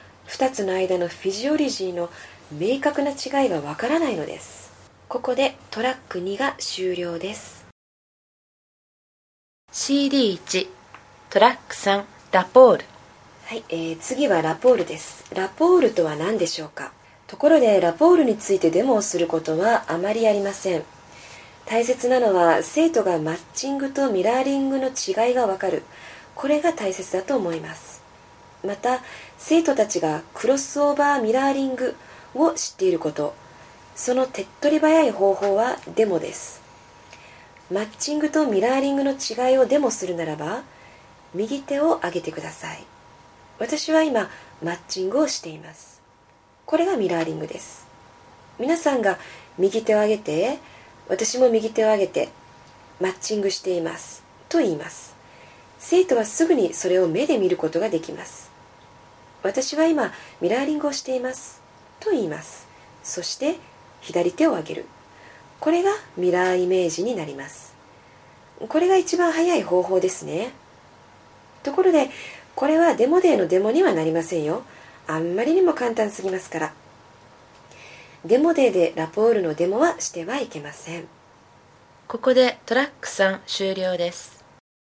2つの間のフィジオロジーの明確な違いがわからないのです。ここでトラック2が終了です。 CD1 トトラック3、ラポール。 はい、次はラポールです。ラポールとは何でしょうか。ところでラポールについてデモをすることはあまりありません。大切なのは生徒がマッチングとミラーリングの違いがわかる。これが大切だと思います。また生徒たちがクロスオーバーミラーリングを知っていること、その手っ取り早い方法はデモです。マッチングとミラーリングの違いをデモするならば、右手を上げてください。私は今マッチングをしています。これがミラーリングです。皆さんが右手を上げて、私も右手を上げてマッチングしていますと言います。生徒はすぐにそれを目で見ることができます。私は今ミラーリングをしていますと言います。そして左手を上げる。これがミラーイメージになります。これが一番早い方法ですね。ところでこれはデモデーのデモにはなりませんよ。あんまりにも簡単すぎますから。デモデーでラポールのデモはしてはいけません。 ここでトラック3終了です。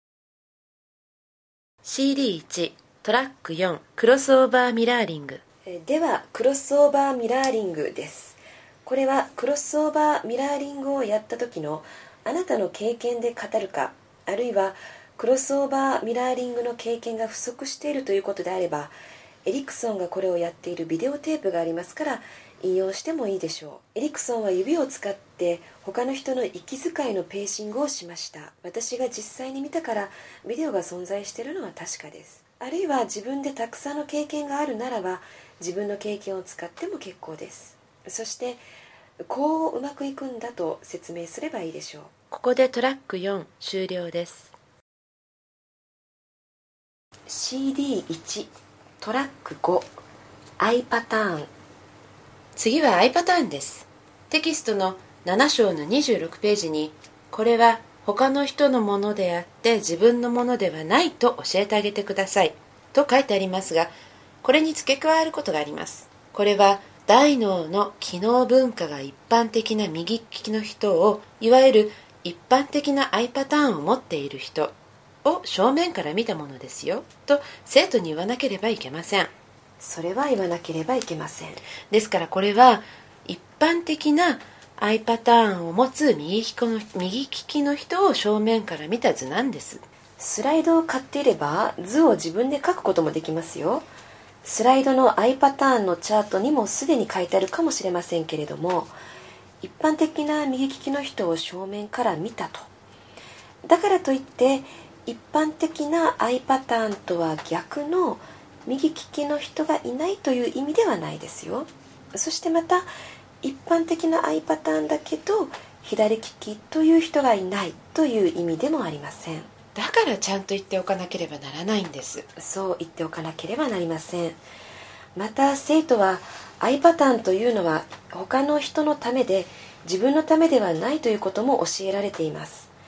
CD1 トラック4クロスオーバーミラーリング。 ではクロスオーバーミラーリングです。これはクロスオーバーミラーリングをやった時のあなたの経験で語るか、あるいはクロスオーバーミラーリングの経験が不足しているということであれば、エリクソンがこれをやっているビデオテープがありますから引用してもいいでしょう。エリクソンは指を使って他の人の息遣いのペーシングをしました。私が実際に見たからビデオが存在しているのは確かです。あるいは自分でたくさんの経験があるならば自分の経験を使っても結構です。そしてこううまくいくんだと説明すればいいでしょう。 ここでトラック4終了です。 CD1 トラック5 I パターン。 次は I パターンです。テキストの7章の26ページに、これは他の人のものであって自分のものではないと教えてあげてくださいと書いてありますが、これに付け加えることがあります。これは大脳の機能文化が一般的な右利きの人を、いわゆる一般的な I パターンを持っている人を正面から見たものですよと生徒に言わなければいけません。 それは言わなければいけません。 ですからこれは一般的な I パターンを持つ右利きの人を正面から見た図なんです。 スライドを買っていれば図を自分で書くこともできますよ。スライドの I パターンのチャートにもすでに書いてあるかもしれませんけれども、一般的な右利きの人を正面から見たと。だからといって一般的な I パターンとは逆の右利きの人がいないという意味ではないですよ。そしてまた一般的な I パターンだけど左利きという人がいないという意味でもありません。 だからちゃんと言っておかなければならないんです。 そう言っておかなければなりません。また生徒は I パターンというのは他の人のためで自分のためではないということも教えられています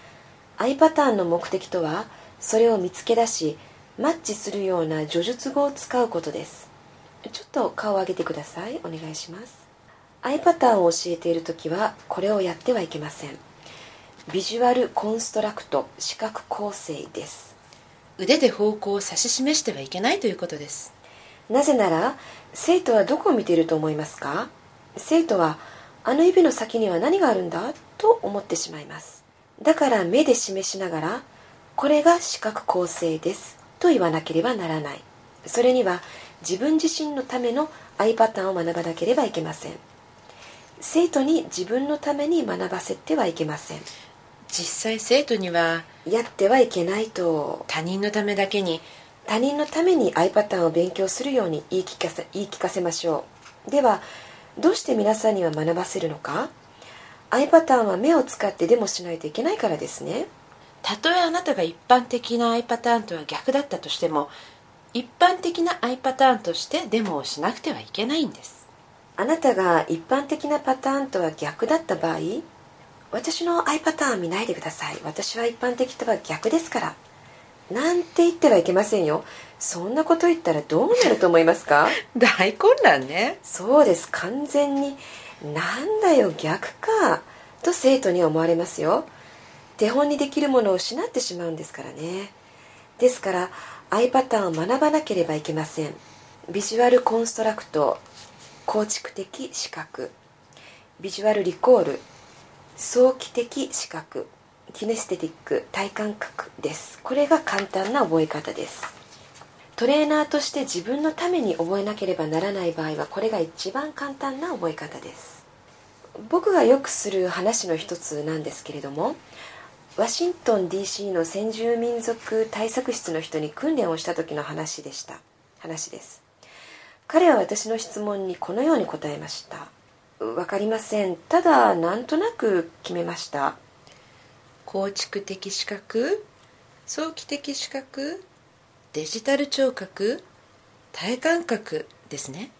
。I パターンの目的とはそれを見つけ出しマッチするような叙述語を使うことです。ちょっと顔を上げてください。お願いします。I パターンを教えているときはこれをやってはいけません。ビジュアルコンストラクト、視覚構成です。 腕で方向を指し示してはいけないということです。 なぜなら生徒はどこを見ていると思いますか？生徒はあの指の先には何があるんだと思ってしまいます。だから目で示しながらこれが視覚構成ですと言わなければならない。それには自分自身のための I パターンを学ばなければいけません。生徒に自分のために学ばせてはいけません。 実際生徒にはやってはいけないと、 他人のためだけに、 他人のために I パターンを勉強するように言い聞かせましょう。ではどうして皆さんには学ばせるのか？ I パターンは目を使ってデモしないといけないからですね。 たとえあなたが一般的な I パターンとは逆だったとしても、一般的な I パターンとしてデモをしなくてはいけないんです。 あなたが一般的なパターンとは逆だった場合、私の I パターン見ないでください。私は一般的とは逆ですから。なんて言ってはいけませんよ。そんなこと言ったらどうなると思いますか？ 大混乱ね。 そうです。完全になんだよ逆かと生徒に思われますよ。手本にできるものを失ってしまうんですからね。 ですからアイパターンを学ばなければいけません。ビジュアルコンストラクト、構築的視覚、ビジュアルリコール、想起的視覚、キネステティック、体感覚です。これが簡単な覚え方です。トレーナーとして自分のために覚えなければならない場合はこれが一番簡単な覚え方です。僕がよくする話の一つなんですけれども、ワシントン DC の先住民族対策室の人に訓練をした時の話です。彼は私の質問にこのように答えました。わかりません。ただなんとなく決めました。 構築的視覚、早期的視覚、デジタル聴覚、体感覚ですね。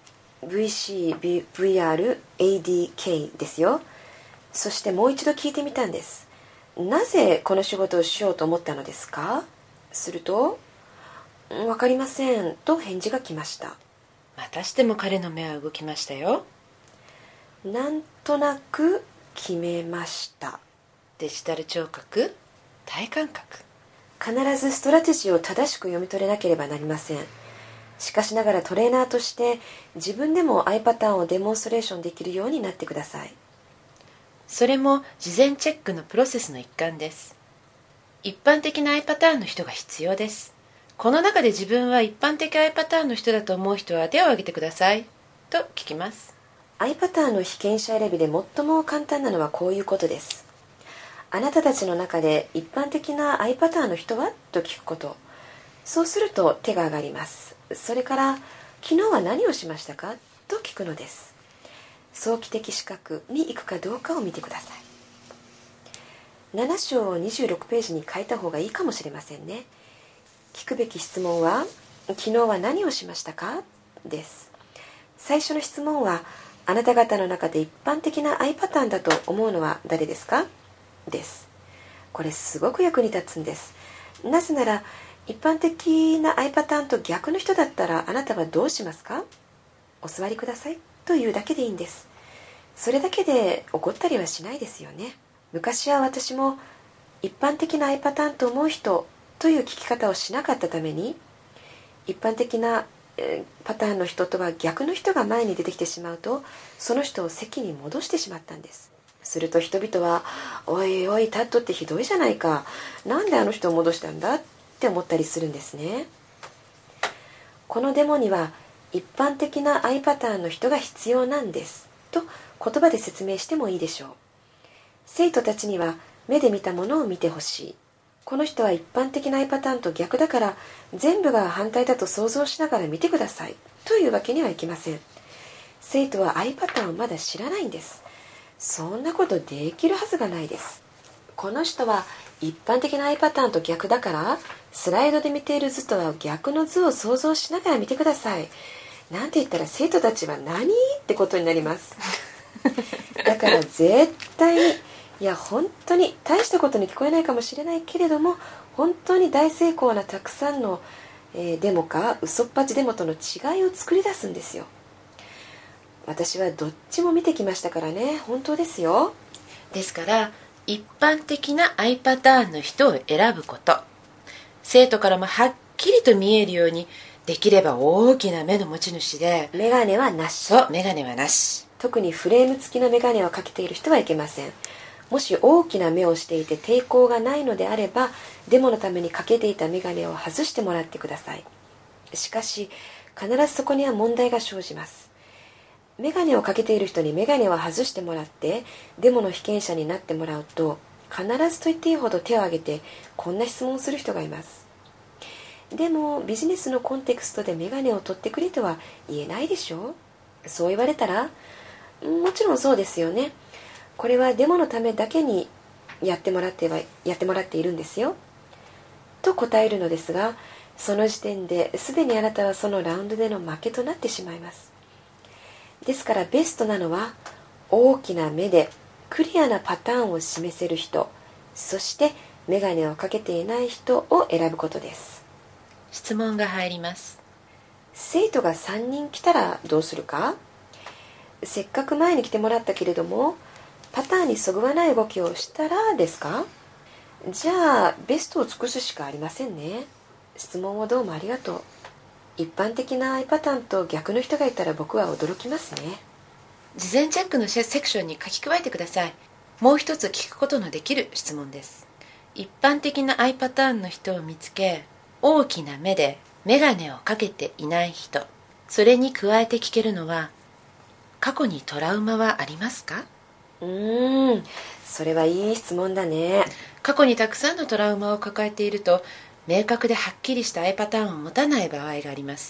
VCVRADK ですよ。そしてもう一度聞いてみたんです。なぜこの仕事をしようと思ったのですか？すると、わかりませんと返事が来ました。 またしても彼の目は動きましたよ。 なんとなく決めました。 デジタル聴覚、体感覚。 必ずストラテジーを正しく読み取れなければなりません。しかしながらトレーナーとして自分でもアイパターンをデモンストレーションできるようになってください。 それも事前チェックのプロセスの一環です。一般的なアイパターンの人が必要です。この中で自分は一般的アイパターンの人だと思う人は手を挙げてくださいと聞きます。 アイパターンの被験者選びで最も簡単なのはこういうことです。あなたたちの中で一般的なアイパターンの人はと聞くこと。そうすると手が上がります。それから昨日は何をしましたかと聞くのです。早期的視覚に行くかどうかを見てください。7章26ページに書いた方がいいかもしれませんね。聞くべき質問は昨日は何をしましたかです。最初の質問はあなた方の中で一般的なアイパターンだと思うのは誰ですかです。これすごく役に立つんです。なぜなら一般的なアイパターンと逆の人だったらあなたはどうしますか？お座りくださいというだけでいいんです。それだけで怒ったりはしないですよね。昔は私も一般的なアイパターンと思う人という聞き方をしなかったために、一般的なパターンの人とは逆の人が前に出てきてしまうと、その人を席に戻してしまったんです。すると人々は、おいおいタットってひどいじゃないか、なんであの人を戻したんだって思ったりするんですね。このデモには一般的なアイパターンの人が必要なんですと言葉で説明してもいいでしょう。生徒たちには目で見たものを見てほしい。この人は一般的なアイパターンと逆だから全部が反対だと想像しながら見てくださいというわけにはいきません。生徒はアイパターンをまだ知らないんです。そんなことできるはずがないです。この人は一般的なアイパターンと逆だからスライドで見ている図とは逆の図を想像しながら見てくださいなんて言ったら生徒たちは何ってことになります。だから絶対に、いや本当に大したことに聞こえないかもしれないけれども、本当に大成功なたくさんの、デモか嘘っぱちデモとの違いを作り出すんですよ。私はどっちも見てきましたからね。本当ですよ。 ですから一般的なアイパターンの人を選ぶこと、生徒からもはっきりと見えるように、できれば大きな目の持ち主で、 メガネはなし。 そう、メガネはなし。 特にフレーム付きのメガネをかけている人はいけません。もし大きな目をしていて抵抗がないのであれば、デモのためにかけていたメガネを外してもらってください。しかし必ずそこには問題が生じます。メガネをかけている人にメガネを外してもらってデモの被験者になってもらうと、必ずと言っていいほど手を挙げてこんな質問をする人がいます。でもビジネスのコンテクストでメガネを取ってくれとは言えないでしょ。そう言われたら、もちろんそうですよね。これはデモのためだけにやってもらっているんですよと答えるのですが、その時点ですでにあなたはそのラウンドでの負けとなってしまいます。ですからベストなのは大きな目でクリアなパターンを示せる人、そしてメガネをかけていない人を選ぶことです。 質問が入ります。 生徒が3人来たらどうするか。せっかく前に来てもらったけれどもパターンにそぐわない動きをしたらですか。じゃあベストを尽くすしかありませんね。 質問をどうもありがとう。一般的なアイパターンと逆の人がいたら僕は驚きますね。 事前チェックのセクションに書き加えてください。もう一つ聞くことのできる質問です。一般的なアイパターンの人を見つけ、大きな目で眼鏡をかけていない人、それに加えて聞けるのは、過去にトラウマはありますか？ それはいい質問だね。 過去にたくさんのトラウマを抱えていると、明確ではっきりしたアイパターンを持たない場合があります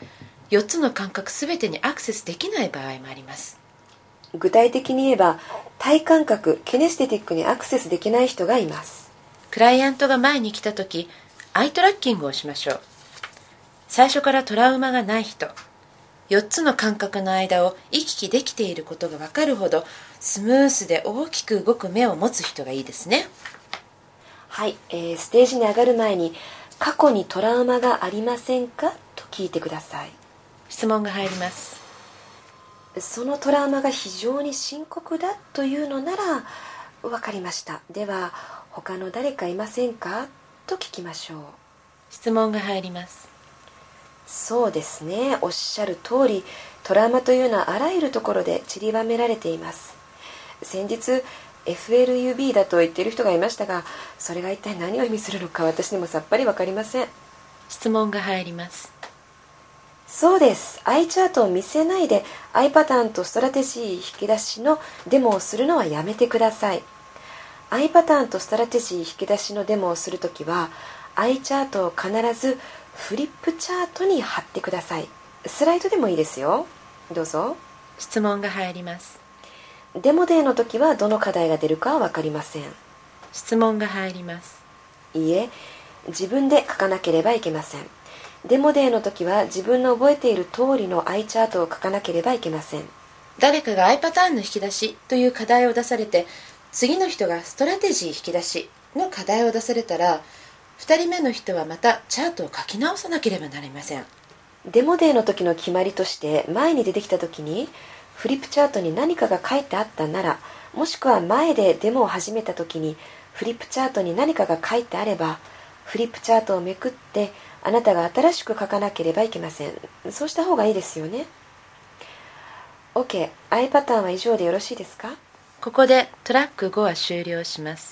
。4つの感覚すべてにアクセスできない場合もあります。 具体的に言えば、体感覚、キネステティックにアクセスできない人がいます。 クライアントが前に来たとき、アイトラッキングをしましょう。最初からトラウマがない人、4つの感覚の間を行き来できていることが分かるほどスムースで大きく動く目を持つ人がいいですね。 はい、ステージに上がる前に、過去にトラウマがありませんかと聞いてください。 質問が入ります。 そのトラウマが非常に深刻だというのなら、分かりました。では、他の誰かいませんかと聞きましょう。 質問が入ります。 そうですね。おっしゃる通り、トラウマというのはあらゆるところで散りばめられています。先日、FLUB だと言っている人がいましたが、それが一体何を意味するのか私にもさっぱり分かりません。 質問が入ります。 そうです。アイチャートを見せないでアイパターンとストラテジー引き出しのデモをするのはやめてください。アイパターンとストラテジー引き出しのデモをするときは、アイチャートを必ずフリップチャートに貼ってください。スライドでもいいですよ。どうぞ。 質問が入ります。 デモデーの時はどの課題が出るかは分かりません。 質問が入ります。 いいえ、自分で書かなければいけません。デモデーの時は自分の覚えている通りのアイチャートを書かなければいけません。 誰かがアイパターンの引き出しという課題を出されて、次の人がストラテジー引き出しの課題を出されたら、2人目の人はまたチャートを書き直さなければなりません。 デモデーの時の決まりとして、前に出てきた時にフリップチャートに何かが書いてあったなら、もしくは前でデモを始めた時にフリップチャートに何かが書いてあれば、フリップチャートをめくってあなたが新しく書かなければいけません。そうした方がいいですよね。 OK、 アイパターンは以上でよろしいですか？ ここでトラック5は終了します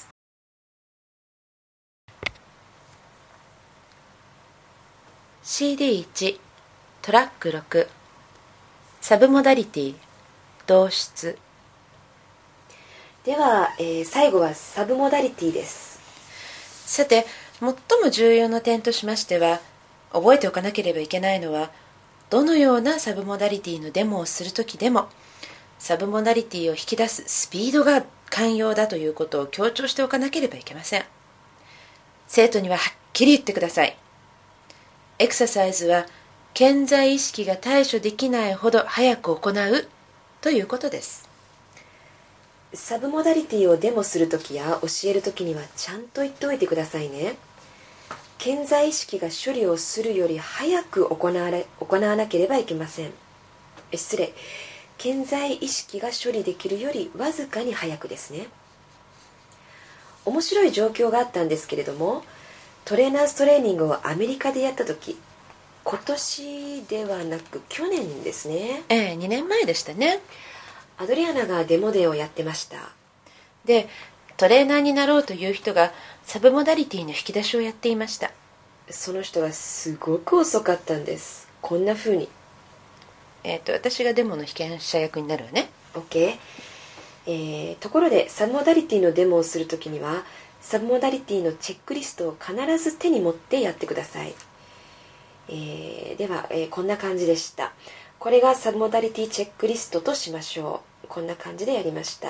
。CD1 トラック6サブモダリティ導出。 では、最後はサブモダリティです。 さて、最も重要な点としましては、覚えておかなければいけないのは、どのようなサブモダリティのデモをするときでも、サブモダリティを引き出すスピードが肝要だということを強調しておかなければいけません。生徒にははっきり言ってください。エクササイズは顕在意識が対処できないほど早く行うということです。 サブモダリティをデモするときや教えるときにはちゃんと言っておいてくださいね。顕在意識が処理をするより早く行わなければいけません。失礼。顕在意識が処理できるよりわずかに早くですね。面白い状況があったんですけれども、トレーナーズトレーニングをアメリカでやった時、今年ではなく去年ですね。 2年前でしたね。 アドリアナがデモデーをやってました。 で、トレーナーになろうという人がサブモダリティの引き出しをやっていました。 その人はすごく遅かったんです。こんな風に。 私がデモの被験者役になるわね。 OK、ところでサブモダリティのデモをするときには、サブモダリティのチェックリストを必ず手に持ってやってください。では、こんな感じでした。これがサブモダリティチェックリストとしましょう。こんな感じでやりました。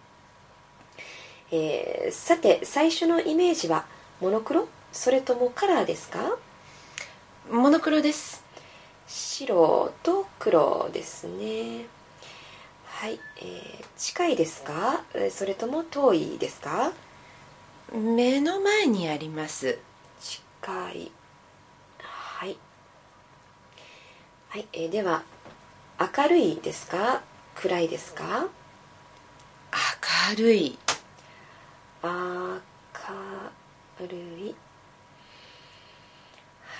さて、最初のイメージはモノクロ、それともカラーですか？ モノクロです。 白と黒ですね。はい、近いですか？それとも遠いですか？ 目の前にあります。 近い。はい、はい、では明るいですか？暗いですか？ 明るい。 明るい。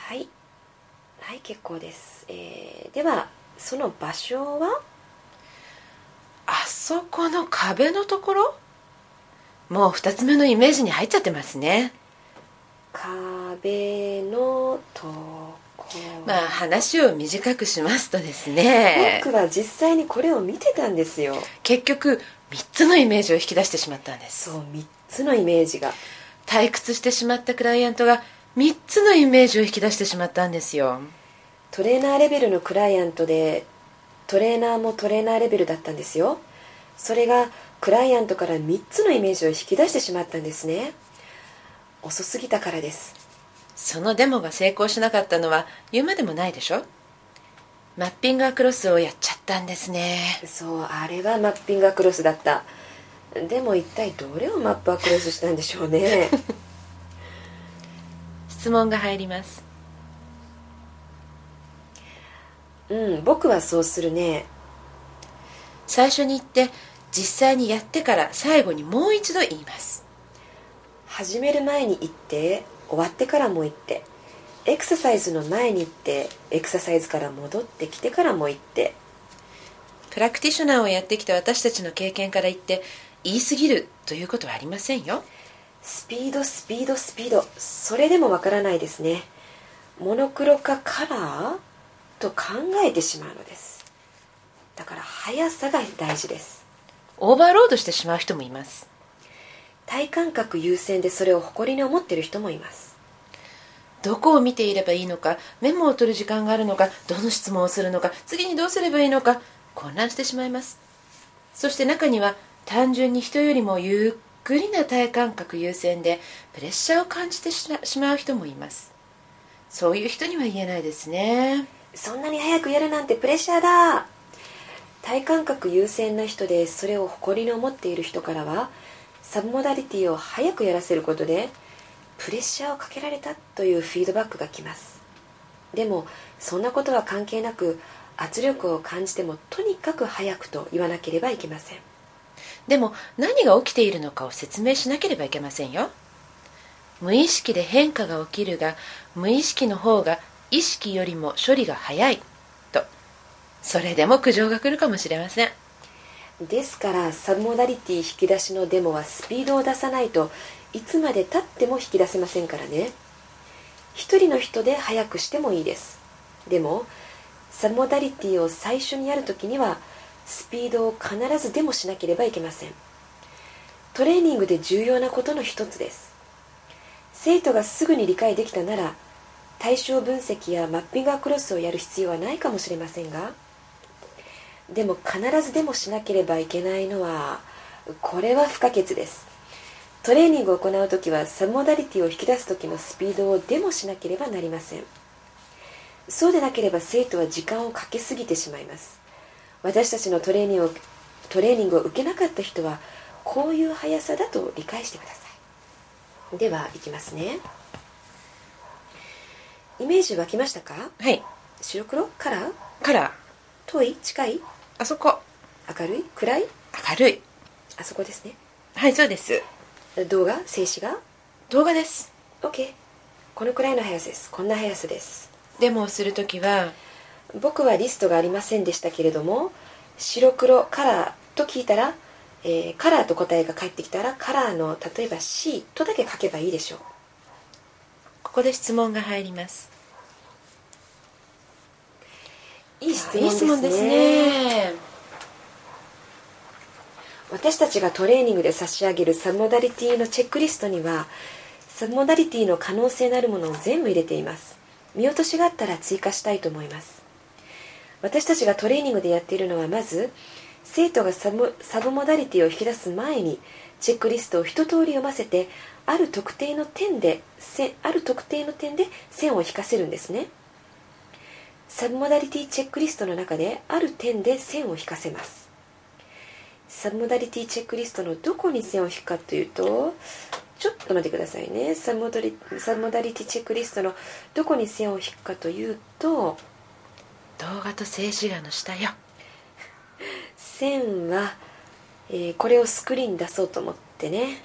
はい結構です、ではその場所は？ あそこの壁のところ？もう2つ目のイメージに入っちゃってますね。 壁のところ。 話を短くしますとですね、 僕は実際にこれを見てたんですよ。 結局3つのイメージを引き出してしまったんです。 そう、3つのイメージが退屈してしまったクライアントが3つのイメージを引き出してしまったんですよ。 トレーナーレベルのクライアントで、トレーナーもトレーナーレベルだったんですよ。それがクライアントから3つのイメージを引き出してしまったんですね。遅すぎたからです。 そのデモが成功しなかったのは言うまでもないでしょ。マッピングアクロスをやっちゃったんですね。 そう、あれはマッピングアクロスだった。でも一体どれをマップアクロスしたんでしょうね。 質問が入ります。 僕はそうするね。 最初に言って実際にやってから最後にもう一度言います。 始める前に言って、終わってからも言って、エクササイズの前に言って、エクササイズから戻ってきてからも言って。 プラクティショナーをやってきた私たちの経験から言って言い過ぎるということはありませんよ。 スピードスピードスピード、それでもわからないですね。モノクロかカラーと考えてしまうのです。だから速さが大事です。 オーバーロードしてしまう人もいます。 体感覚優先でそれを誇りに思っている人もいます。 どこを見ていればいいのか、メモを取る時間があるのか、どの質問をするのか、次にどうすればいいのか、混乱してしまいます。そして中には単純に人よりもゆっくりな体感覚優先でプレッシャーを感じてしまう人もいます。そういう人には言えないですね。 そんなに早くやるなんてプレッシャーだ。体感覚優先な人でそれを誇りに思っている人からは、サブモダリティを早くやらせることでプレッシャーをかけられたというフィードバックが来ます。でもそんなことは関係なく、圧力を感じてもとにかく早くと言わなければいけません。 でも何が起きているのかを説明しなければいけませんよ。無意識で変化が起きるが、無意識の方が意識よりも処理が早いと、それでも苦情が来るかもしれません。 ですからサブモダリティ引き出しのデモはスピードを出さないといつまで経っても引き出せませんからね。一人の人で早くしてもいいです。でもサブモダリティを最初にやるときにはスピードを必ずデモしなければいけません。トレーニングで重要なことの一つです。生徒がすぐに理解できたなら対象分析やマッピングアクロスをやる必要はないかもしれませんが、でも必ずデモしなければいけないのは、これは不可欠です。トレーニングを行うときはサブモダリティを引き出すときのスピードをデモしなければなりません。そうでなければ生徒は時間をかけすぎてしまいます。私たちのトレーニングを受けなかった人はこういう速さだと理解してください。ではいきますね。イメージ湧きましたか？ はい。 白黒？カラー？ カラー。 遠い？近い？ あそこ。 明るい？暗い？ 明るい。 あそこですね。 はい、そうです。 動画？静止画？ 動画です。 OK。 このくらいの速さです。こんな速さです。 デモをするときは、 僕はリストがありませんでしたけれども、白黒カラーと聞いたら、カラーと答えが返ってきたらカラーの例えば C とだけ書けばいいでしょう。 ここで質問が入ります。 いい質問ですね。 いい質問ですね。 私たちがトレーニングで差し上げるサブモダリティのチェックリストには、サブモダリティの可能性のあるものを全部入れています。見落としがあったら追加したいと思います。私たちがトレーニングでやっているのは、まず生徒がサブモダリティを引き出す前にチェックリストを一通り読ませて、ある特定の点で線を引かせるんですね。サブモダリティチェックリストの中である点で線を引かせます。サブモダリティチェックリストのどこに線を引くかというと、ちょっと待ってくださいね。サブモダリティチェックリストのどこに線を引くかというと、 動画と静止画の下よ。 線は、これをスクリーンに出そうと思ってね、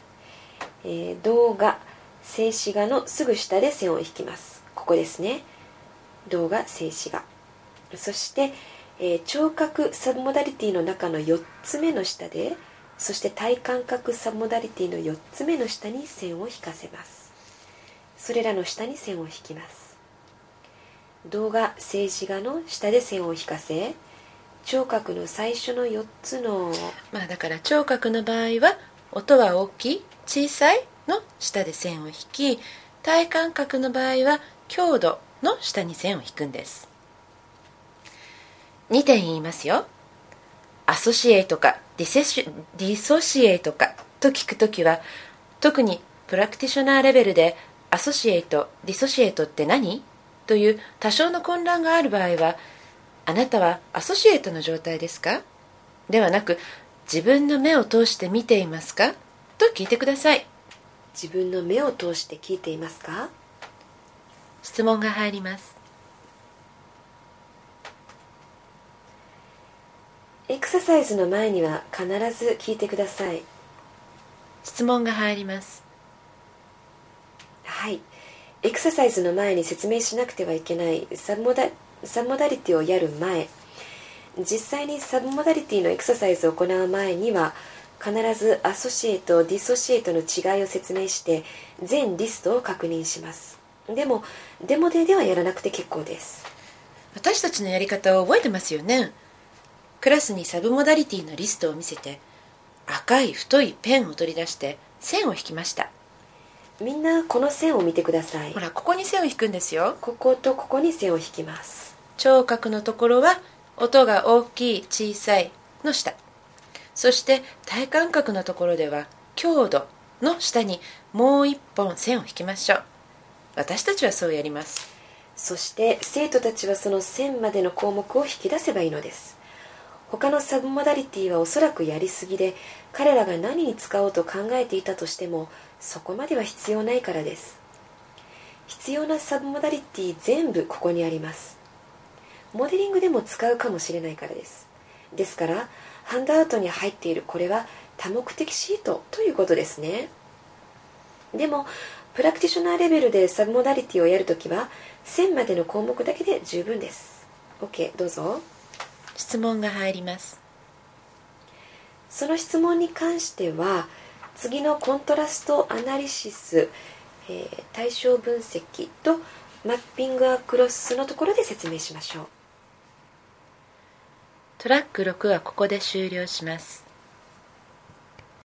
動画静止画のすぐ下で線を引きます。ここですね。 動が静止画、そして、聴覚サブモダリティの中の4つ目の下で、そして体感覚サブモダリティの4つ目の下に線を引かせます。それらの下に線を引きます。動画静止画の下で線を引かせ、聴覚の最初の4つの、 だから聴覚の場合は音は大きい小さいの下で線を引き、体感覚の場合は強度の下に線を引くんです。2点言いますよ。アソシエイトかディソシエイトかと聞くときは、特にプラクティショナーレベルでアソシエイト、ディソシエイトって何という多少の混乱がある場合は、あなたはアソシエイトの状態ですかではなく、自分の目を通して見ていますかと聞いてください。 自分の目を通して聞いていますか？ 質問が入ります。 エクササイズの前には必ず聞いてください。 質問が入ります。 はい。エクササイズの前に説明しなくてはいけないサブモダリティをやる前、実際にサブモダリティのエクササイズを行う前には、必ずアソシエイト、ディソシエイトの違いを説明して全リストを確認します。でもデモではやらなくて結構です。 私たちのやり方を覚えてますよね。クラスにサブモダリティのリストを見せて、赤い太いペンを取り出して線を引きました。 みんなこの線を見てください。 ほら、ここに線を引くんですよ。 こことここに線を引きます。 聴覚のところは音が大きい小さいの下、そして体感覚のところでは強度の下にもう一本線を引きましょう。私たちはそうやります。 そして生徒たちはその線までの項目を引き出せばいいのです。他のサブモダリティはおそらくやりすぎで、彼らが何に使おうと考えていたとしてもそこまでは必要ないからです。必要なサブモダリティ全部ここにあります。モデリングでも使うかもしれないからです。ですからハンドアウトに入っているこれは多目的シートということですね。でもプラクティショナーレベルでサブモダリティをやるときは線までの項目だけで十分です。 OK、 どうぞ。 質問が入ります。 その質問に関しては次のコントラストアナリシス、対象分析とマッピングアクロスのところで説明しましょう。 トラック6はここで終了します。